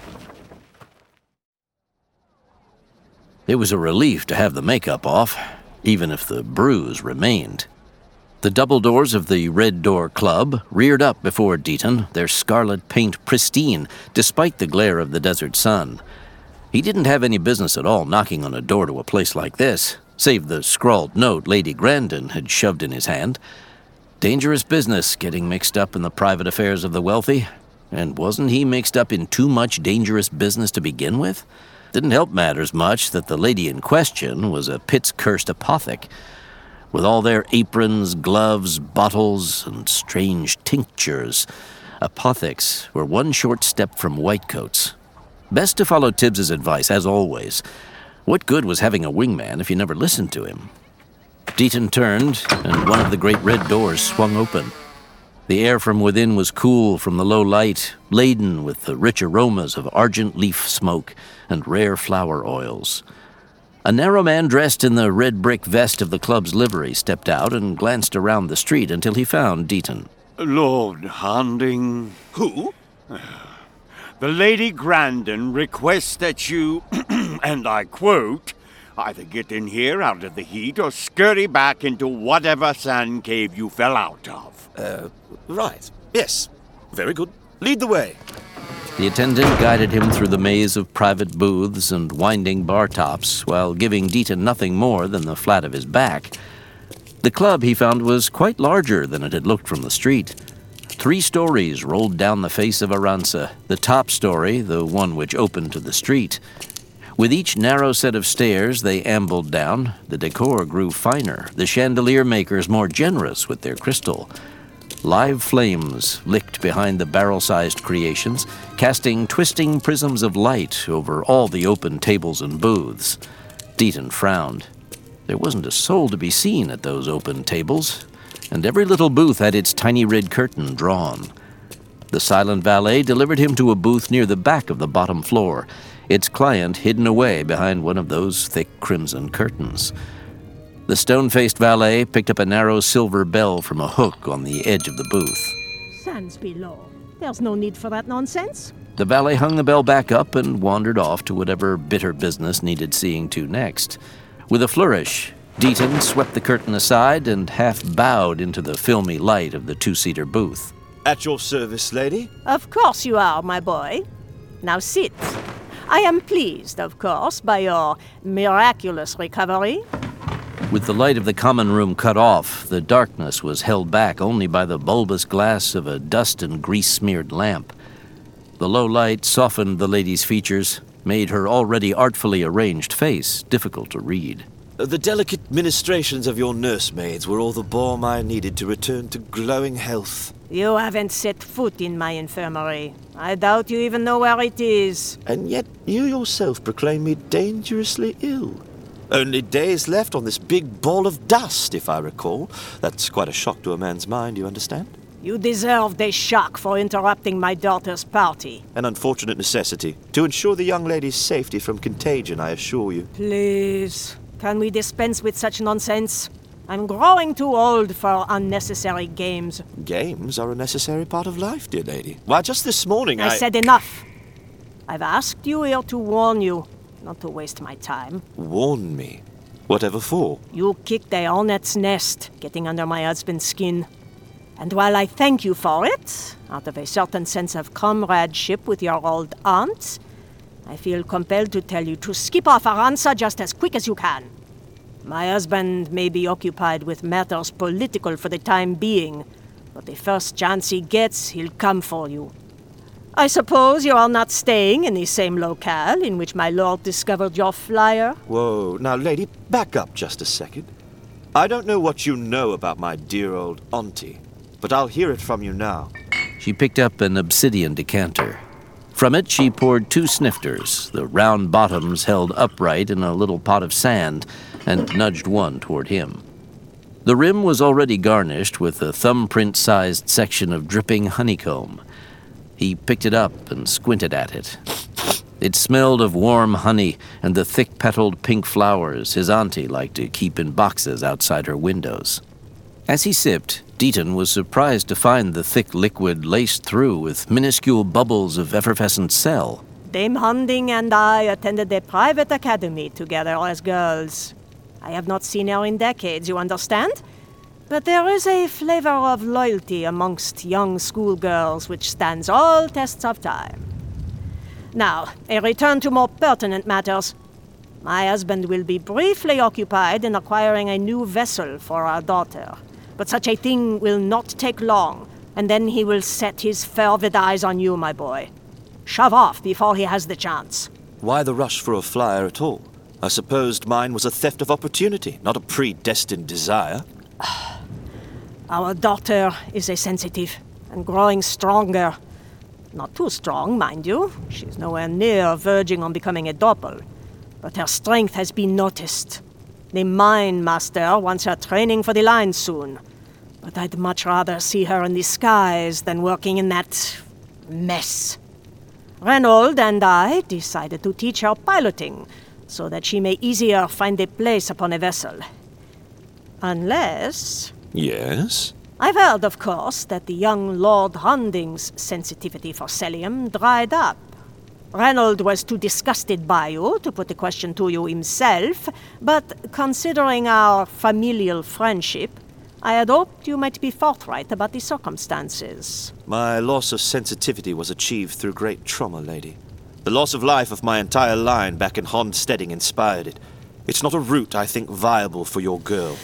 It was a relief to have the makeup off, even if the bruise remained. The double doors of the Red Door Club reared up before Deaton, their scarlet paint pristine, despite the glare of the desert sun. He didn't have any business at all knocking on a door to a place like this, save the scrawled note Lady Grandin had shoved in his hand. Dangerous business, getting mixed up in the private affairs of the wealthy. And wasn't he mixed up in too much dangerous business to begin with? Didn't help matters much that the lady in question was a Pitts-cursed apothec. With all their aprons, gloves, bottles, and strange tinctures, apothecs were one short step from whitecoats. Best to follow Tibbs's advice, as always. What good was having a wingman if you never listened to him? Deaton turned, and one of the great red doors swung open. The air from within was cool from the low light, laden with the rich aromas of argent leaf smoke and rare flower oils. A narrow man dressed in the red brick vest of the club's livery stepped out and glanced around the street until he found Deaton. Lord Harding. Who? The Lady Grandin requests that you, and I quote, either get in here out of the heat or scurry back into whatever sand cave you fell out of. Uh, right. Yes. Very good. Lead the way. The attendant guided him through the maze of private booths and winding bar tops while giving Deaton nothing more than the flat of his back. The club, he found, was quite larger than it had looked from the street. Three stories rolled down the face of Arunza, the top story, the one which opened to the street. With each narrow set of stairs they ambled down, the decor grew finer, the chandelier makers more generous with their crystal. Live flames licked behind the barrel-sized creations, casting twisting prisms of light over all the open tables and booths. Deaton frowned. There wasn't a soul to be seen at those open tables, and every little booth had its tiny red curtain drawn. The silent valet delivered him to a booth near the back of the bottom floor, its client hidden away behind one of those thick crimson curtains. The stone-faced valet picked up a narrow silver bell from a hook on the edge of the booth. Sands below. There's no need for that nonsense. The valet hung the bell back up and wandered off to whatever bitter business needed seeing to next. With a flourish, Deaton swept the curtain aside and half bowed into the filmy light of the two-seater booth. At your service, lady? Of course you are, my boy. Now sit. I am pleased, of course, by your miraculous recovery. With the light of the common room cut off, the darkness was held back only by the bulbous glass of a dust and grease-smeared lamp. The low light softened the lady's features, made her already artfully arranged face difficult to read. The delicate ministrations of your nursemaids were all the balm I needed to return to glowing health. You haven't set foot in my infirmary. I doubt you even know where it is. And yet you yourself proclaim me dangerously ill. Only days left on this big ball of dust, if I recall. That's quite a shock to a man's mind, you understand? You deserved a shock for interrupting my daughter's party. An unfortunate necessity. To ensure the young lady's safety from contagion, I assure you. Please, can we dispense with such nonsense? I'm growing too old for unnecessary games. Games are a necessary part of life, dear lady. Why, just this morning I... I said enough. I've asked you here to warn you, not to waste my time. Warn me? Whatever for? You kicked a hornet's nest, getting under my husband's skin. And while I thank you for it, out of a certain sense of comradeship with your old aunt, I feel compelled to tell you to skip off Arunza just as quick as you can. My husband may be occupied with matters political for the time being, but the first chance he gets, he'll come for you. I suppose you are not staying in the same locale in which my lord discovered your flyer? Whoa, now, lady, back up just a second. I don't know what you know about my dear old auntie, but I'll hear it from you now. She picked up an obsidian decanter. From it, she poured two snifters, the round bottoms held upright in a little pot of sand, and nudged one toward him. The rim was already garnished with a thumbprint-sized section of dripping honeycomb. He picked it up and squinted at it. It smelled of warm honey and the thick-petaled pink flowers his auntie liked to keep in boxes outside her windows. As he sipped, Deaton was surprised to find the thick liquid laced through with minuscule bubbles of effervescent cell. Dame Hunding and I attended a private academy together as girls. I have not seen her in decades, you understand? But there is a flavor of loyalty amongst young schoolgirls which stands all tests of time. Now, a return to more pertinent matters. My husband will be briefly occupied in acquiring a new vessel for our daughter. But such a thing will not take long, and then he will set his fervid eyes on you, my boy. Shove off before he has the chance. Why the rush for a flyer at all? I supposed mine was a theft of opportunity, not a predestined desire. Our daughter is a sensitive, and growing stronger. Not too strong, mind you. She's nowhere near verging on becoming a doppel. But her strength has been noticed. The mine master wants her training for the line soon. But I'd much rather see her in the skies than working in that mess. Reynold and I decided to teach her piloting, so that she may easier find a place upon a vessel. Unless... Yes? I've heard, of course, that the young Lord Hunding's sensitivity for Celium dried up. Reynold was too disgusted by you to put the question to you himself, but considering our familial friendship, I had hoped you might be forthright about the circumstances. My loss of sensitivity was achieved through great trauma, lady. The loss of life of my entire line back in Hondsteading inspired it. It's not a route I think viable for your girl.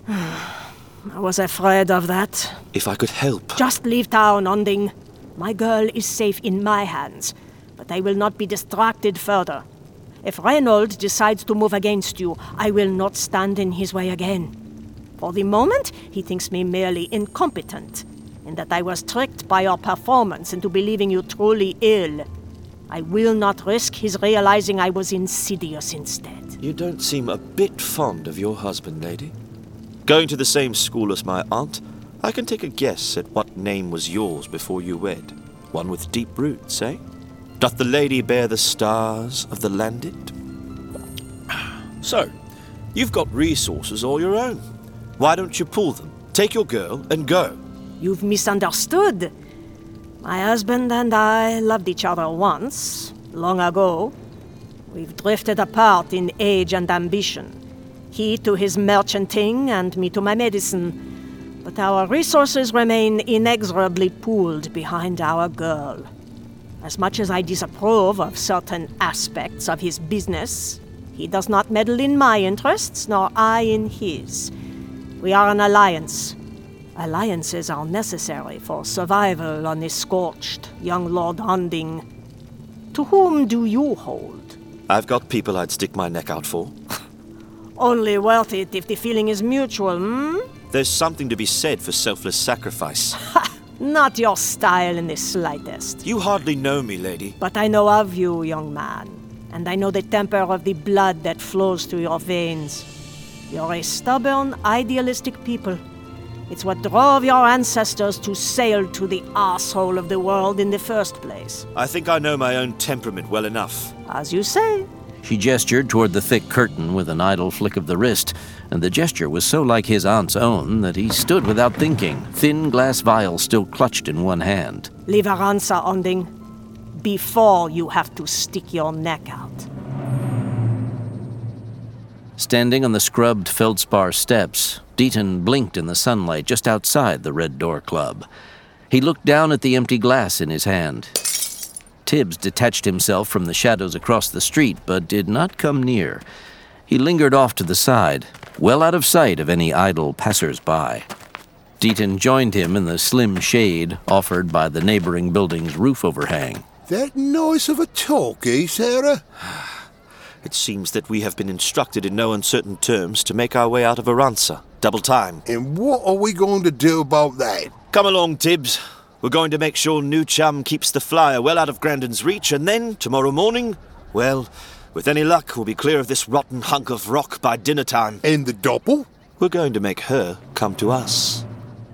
I was afraid of that. If I could help... Just leave town, Hunding. My girl is safe in my hands, but I will not be distracted further. If Reynold decides to move against you, I will not stand in his way again. For the moment, he thinks me merely incompetent, and that I was tricked by your performance into believing you truly ill. I will not risk his realizing I was insidious instead. You don't seem a bit fond of your husband, lady. Going to the same school as my aunt, I can take a guess at what name was yours before you wed. One with deep roots, eh? Doth the lady bear the stars of the landed? So, you've got resources all your own. Why don't you pull them, take your girl, and go? You've misunderstood. My husband and I loved each other once, long ago. We've drifted apart in age and ambition. He to his merchanting and me to my medicine. But our resources remain inexorably pooled behind our girl. As much as I disapprove of certain aspects of his business, he does not meddle in my interests, nor I in his. We are an alliance. Alliances are necessary for survival on this scorched young Lord Hunding. To whom do you hold? I've got people I'd stick my neck out for. Only worth it if the feeling is mutual, hmm? There's something to be said for selfless sacrifice. Ha! Not your style in the slightest. You hardly know me, lady. But I know of you, young man. And I know the temper of the blood that flows through your veins. You're a stubborn, idealistic people. It's what drove your ancestors to sail to the arsehole of the world in the first place. I think I know my own temperament well enough. As you say. She gestured toward the thick curtain with an idle flick of the wrist, and the gesture was so like his aunt's own that he stood without thinking, thin glass vial still clutched in one hand. Leave her answer, Hunding, before you have to stick your neck out. Standing on the scrubbed feldspar steps, Deaton blinked in the sunlight just outside the Red Door Club. He looked down at the empty glass in his hand. Tibbs detached himself from the shadows across the street, but did not come near. He lingered off to the side, well out of sight of any idle passers-by. Deaton joined him in the slim shade offered by the neighboring building's roof overhang. That nice of a talk, eh, Sarah? It seems that we have been instructed in no uncertain terms to make our way out of Aranza. Double time. And what are we going to do about that? Come along, Tibbs. We're going to make sure New Chum keeps the flyer well out of Grandon's reach, and then, tomorrow morning, well, with any luck, we'll be clear of this rotten hunk of rock by dinner time. And the doppel? We're going to make her come to us.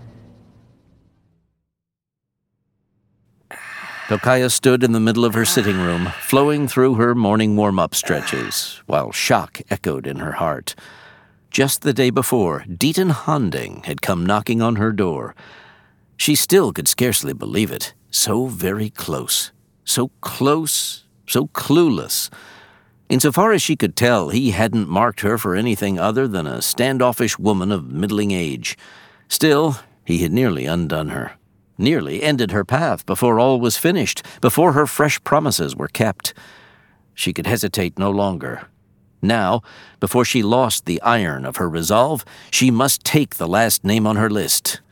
Pelkaya stood in the middle of her sitting room, flowing through her morning warm-up stretches, while shock echoed in her heart. Just the day before, Deaton Honding had come knocking on her door. She still could scarcely believe it. So very close. So close, so clueless. Insofar as she could tell, he hadn't marked her for anything other than a standoffish woman of middling age. Still, he had nearly undone her. Nearly ended her path before all was finished, before her fresh promises were kept. She could hesitate no longer. Now, before she lost the iron of her resolve, she must take the last name on her list.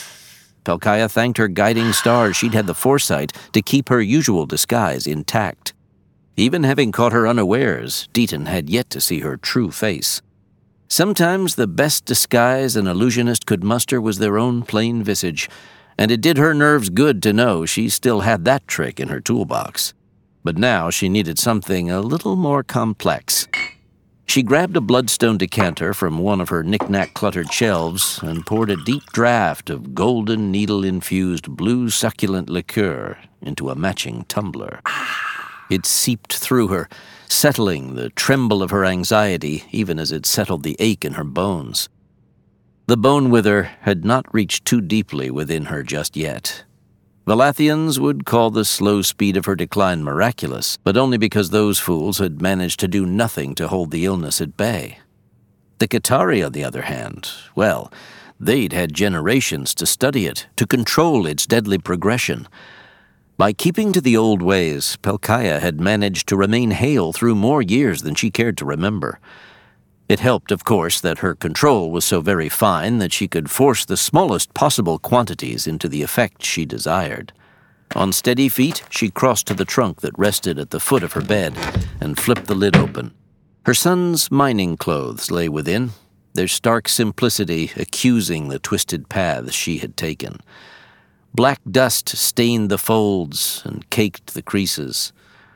Pelkaya thanked her guiding stars she'd had the foresight to keep her usual disguise intact. Even having caught her unawares, Deaton had yet to see her true face. Sometimes the best disguise an illusionist could muster was their own plain visage, and it did her nerves good to know she still had that trick in her toolbox. But now she needed something a little more complex. She grabbed a bloodstone decanter from one of her knick-knack-cluttered shelves and poured a deep draught of golden needle-infused blue succulent liqueur into a matching tumbler. It seeped through her, settling the tremble of her anxiety even as it settled the ache in her bones. The bone wither had not reached too deeply within her just yet. Valathians would call the slow speed of her decline miraculous, but only because those fools had managed to do nothing to hold the illness at bay. The Qatari, on the other hand, well, they'd had generations to study it, to control its deadly progression. By keeping to the old ways, Pelkaya had managed to remain hale through more years than she cared to remember. It helped, of course, that her control was so very fine that she could force the smallest possible quantities into the effect she desired. On steady feet, she crossed to the trunk that rested at the foot of her bed and flipped the lid open. Her son's mining clothes lay within, their stark simplicity accusing the twisted paths she had taken. Black dust stained the folds and caked the creases.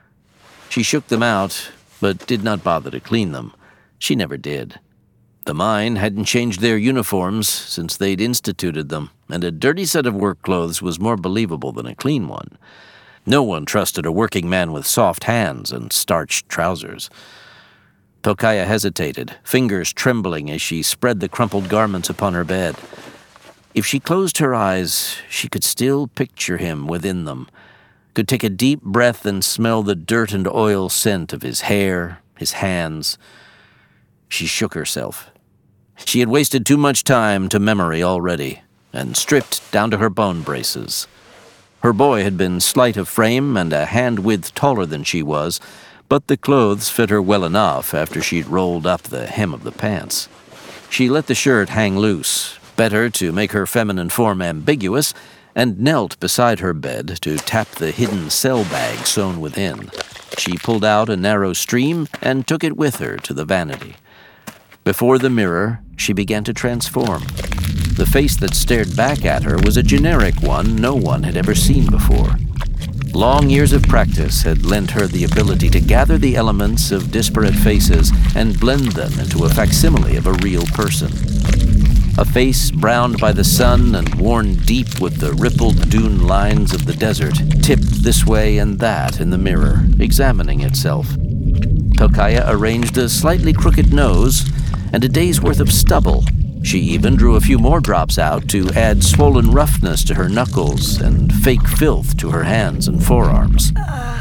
She shook them out, but did not bother to clean them. She never did. The mine hadn't changed their uniforms since they'd instituted them, and a dirty set of work clothes was more believable than a clean one. No one trusted a working man with soft hands and starched trousers. Pelkaya hesitated, fingers trembling as she spread the crumpled garments upon her bed. If she closed her eyes, she could still picture him within them, could take a deep breath and smell the dirt and oil scent of his hair, his hands. She shook herself. She had wasted too much time to memory already, and stripped down to her bone braces. Her boy had been slight of frame and a hand-width taller than she was, but the clothes fit her well enough after she'd rolled up the hem of the pants. She let the shirt hang loose, better to make her feminine form ambiguous, and knelt beside her bed to tap the hidden cell bag sewn within. She pulled out a narrow stream and took it with her to the vanity. Before the mirror, she began to transform. The face that stared back at her was a generic one no one had ever seen before. Long years of practice had lent her the ability to gather the elements of disparate faces and blend them into a facsimile of a real person. A face browned by the sun and worn deep with the rippled dune lines of the desert, tipped this way and that in the mirror, examining itself. Pelkaya arranged a slightly crooked nose and a day's worth of stubble. She even drew a few more drops out to add swollen roughness to her knuckles and fake filth to her hands and forearms.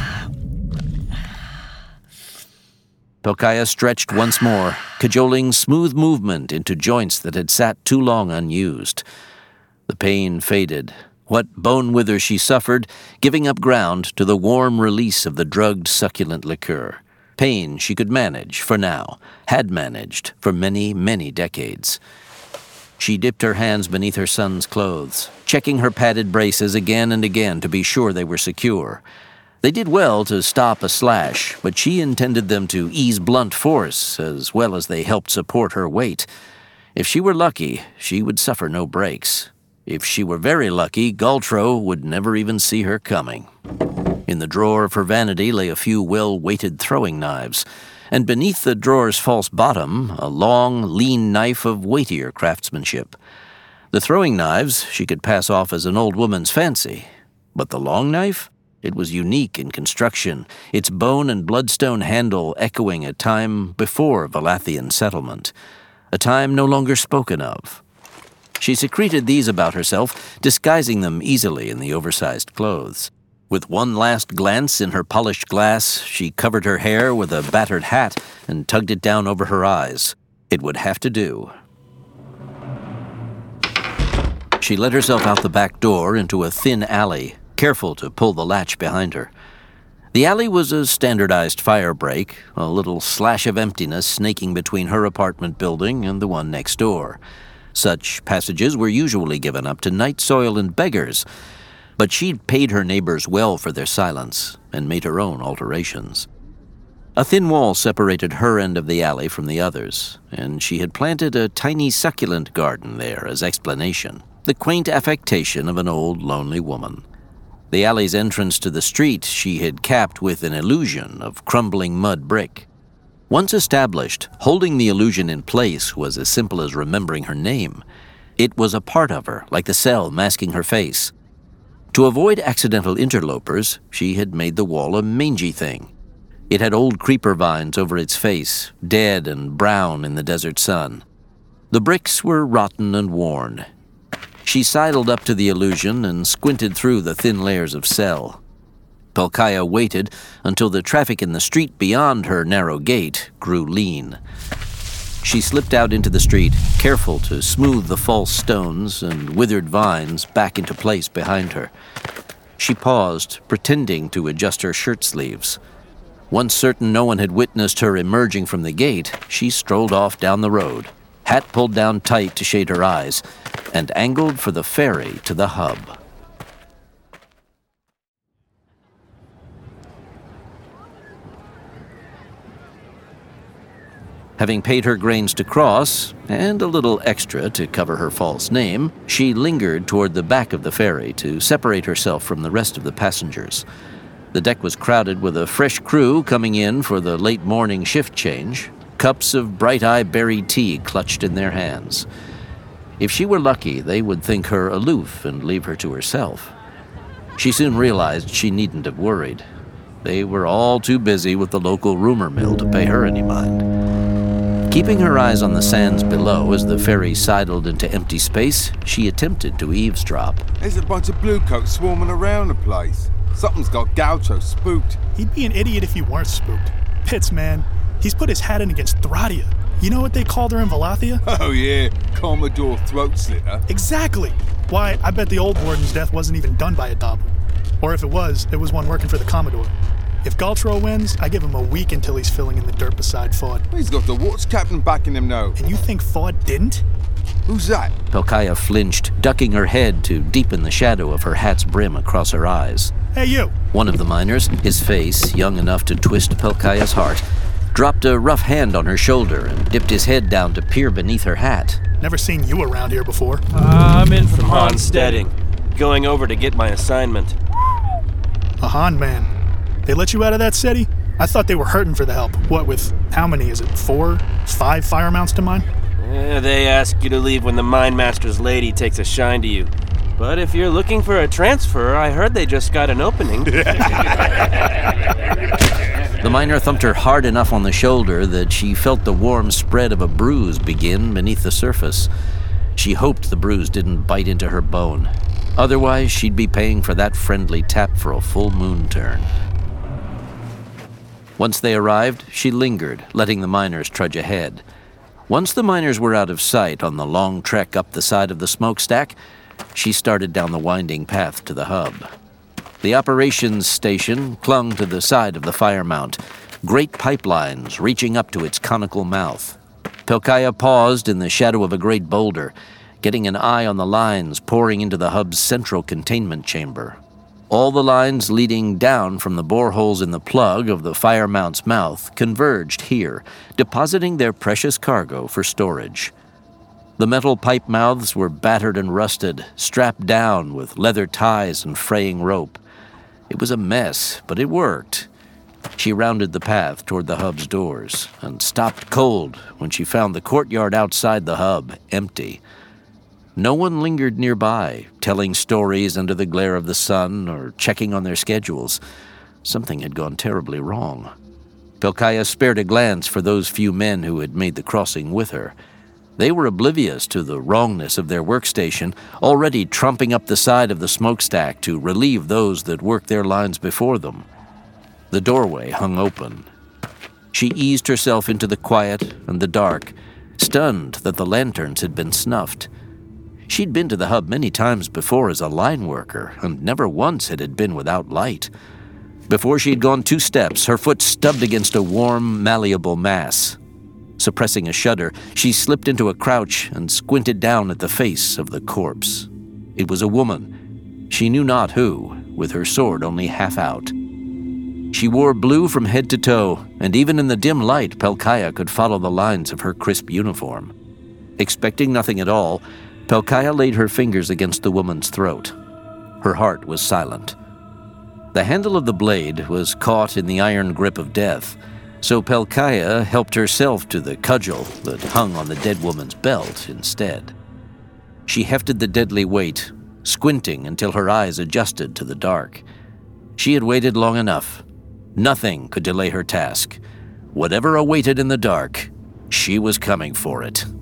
Pelkaya stretched once more, cajoling smooth movement into joints that had sat too long unused. The pain faded. What bone wither she suffered, giving up ground to the warm release of the drugged succulent liqueur. Pain she could manage for now, had managed for many, many decades. She dipped her hands beneath her son's clothes, checking her padded braces again and again to be sure they were secure. They did well to stop a slash, but she intended them to ease blunt force as well as they helped support her weight. If she were lucky, she would suffer no breaks. If she were very lucky, Galtro would never even see her coming. In the drawer of her vanity lay a few well-weighted throwing knives, and beneath the drawer's false bottom, a long, lean knife of weightier craftsmanship. The throwing knives she could pass off as an old woman's fancy, but the long knife? It was unique in construction, its bone and bloodstone handle echoing a time before Valathian settlement, a time no longer spoken of. She secreted these about herself, disguising them easily in the oversized clothes. With one last glance in her polished glass, she covered her hair with a battered hat and tugged it down over her eyes. It would have to do. She let herself out the back door into a thin alley, careful to pull the latch behind her. The alley was a standardized fire break, a little slash of emptiness snaking between her apartment building and the one next door. Such passages were usually given up to night soil and beggars, but she'd paid her neighbors well for their silence and made her own alterations. A thin wall separated her end of the alley from the others, and she had planted a tiny succulent garden there as explanation, the quaint affectation of an old, lonely woman. The alley's entrance to the street she had capped with an illusion of crumbling mud brick. Once established, holding the illusion in place was as simple as remembering her name. It was a part of her, like the cell masking her face. To avoid accidental interlopers, she had made the wall a mangy thing. It had old creeper vines over its face, dead and brown in the desert sun. The bricks were rotten and worn. She sidled up to the illusion and squinted through the thin layers of cell. Pelkaya waited until the traffic in the street beyond her narrow gate grew lean. She slipped out into the street, careful to smooth the false stones and withered vines back into place behind her. She paused, pretending to adjust her shirt sleeves. Once certain no one had witnessed her emerging from the gate, she strolled off down the road, hat pulled down tight to shade her eyes, and angled for the ferry to the hub. Having paid her grains to cross, and a little extra to cover her false name, she lingered toward the back of the ferry to separate herself from the rest of the passengers. The deck was crowded with a fresh crew coming in for the late morning shift change, cups of bright-eye berry tea clutched in their hands. If she were lucky, they would think her aloof and leave her to herself. She soon realized she needn't have worried. They were all too busy with the local rumor mill to pay her any mind. Keeping her eyes on the sands below as the ferry sidled into empty space, she attempted to eavesdrop. There's a bunch of bluecoats swarming around the place. Something's got Galtro spooked. He'd be an idiot if he weren't spooked. Pitts, man. He's put his hat in against Thradia. You know what they called her in Valathia? Oh yeah, Commodore Throat Slitter. Exactly. Why, I bet the old warden's death wasn't even done by a Dabu. Or if it was, it was one working for the Commodore. If Galtro wins, I give him a week until he's filling in the dirt beside Ford. He's got the watch captain backing him now. And you think Ford didn't? Who's that? Pelkaya flinched, ducking her head to deepen the shadow of her hat's brim across her eyes. Hey, you! One of the miners, his face young enough to twist Pelkaya's heart, dropped a rough hand on her shoulder and dipped his head down to peer beneath her hat. Never seen you around here before. Uh, I'm in from Honsteading, going over to get my assignment. A Han man. They let you out of that city? I thought they were hurting for the help. What with, how many is it, four, five fire mounts to mine? Eh, they ask you to leave when the mine master's lady takes a shine to you. But if you're looking for a transfer, I heard they just got an opening. The miner thumped her hard enough on the shoulder that she felt the warm spread of a bruise begin beneath the surface. She hoped the bruise didn't bite into her bone. Otherwise, she'd be paying for that friendly tap for a full moon turn. Once they arrived, she lingered, letting the miners trudge ahead. Once the miners were out of sight on the long trek up the side of the smokestack, she started down the winding path to the hub. The operations station clung to the side of the fire mount, great pipelines reaching up to its conical mouth. Pelkaya paused in the shadow of a great boulder, getting an eye on the lines pouring into the hub's central containment chamber. All the lines leading down from the boreholes in the plug of the fire mount's mouth converged here, depositing their precious cargo for storage. The metal pipe mouths were battered and rusted, strapped down with leather ties and fraying rope. It was a mess, but it worked. She rounded the path toward the hub's doors and stopped cold when she found the courtyard outside the hub empty. No one lingered nearby, telling stories under the glare of the sun or checking on their schedules. Something had gone terribly wrong. Pelkaya spared a glance for those few men who had made the crossing with her. They were oblivious to the wrongness of their workstation, already trumping up the side of the smokestack to relieve those that worked their lines before them. The doorway hung open. She eased herself into the quiet and the dark, stunned that the lanterns had been snuffed. She'd been to the hub many times before as a line worker, and never once had it been without light. Before she'd gone two steps, her foot stubbed against a warm, malleable mass. Suppressing a shudder, she slipped into a crouch and squinted down at the face of the corpse. It was a woman, she knew not who, with her sword only half out. She wore blue from head to toe, and even in the dim light, Pelkaya could follow the lines of her crisp uniform. Expecting nothing at all, Pelkaya laid her fingers against the woman's throat. Her heart was silent. The handle of the blade was caught in the iron grip of death, so Pelkaya helped herself to the cudgel that hung on the dead woman's belt instead. She hefted the deadly weight, squinting until her eyes adjusted to the dark. She had waited long enough. Nothing could delay her task. Whatever awaited in the dark, she was coming for it.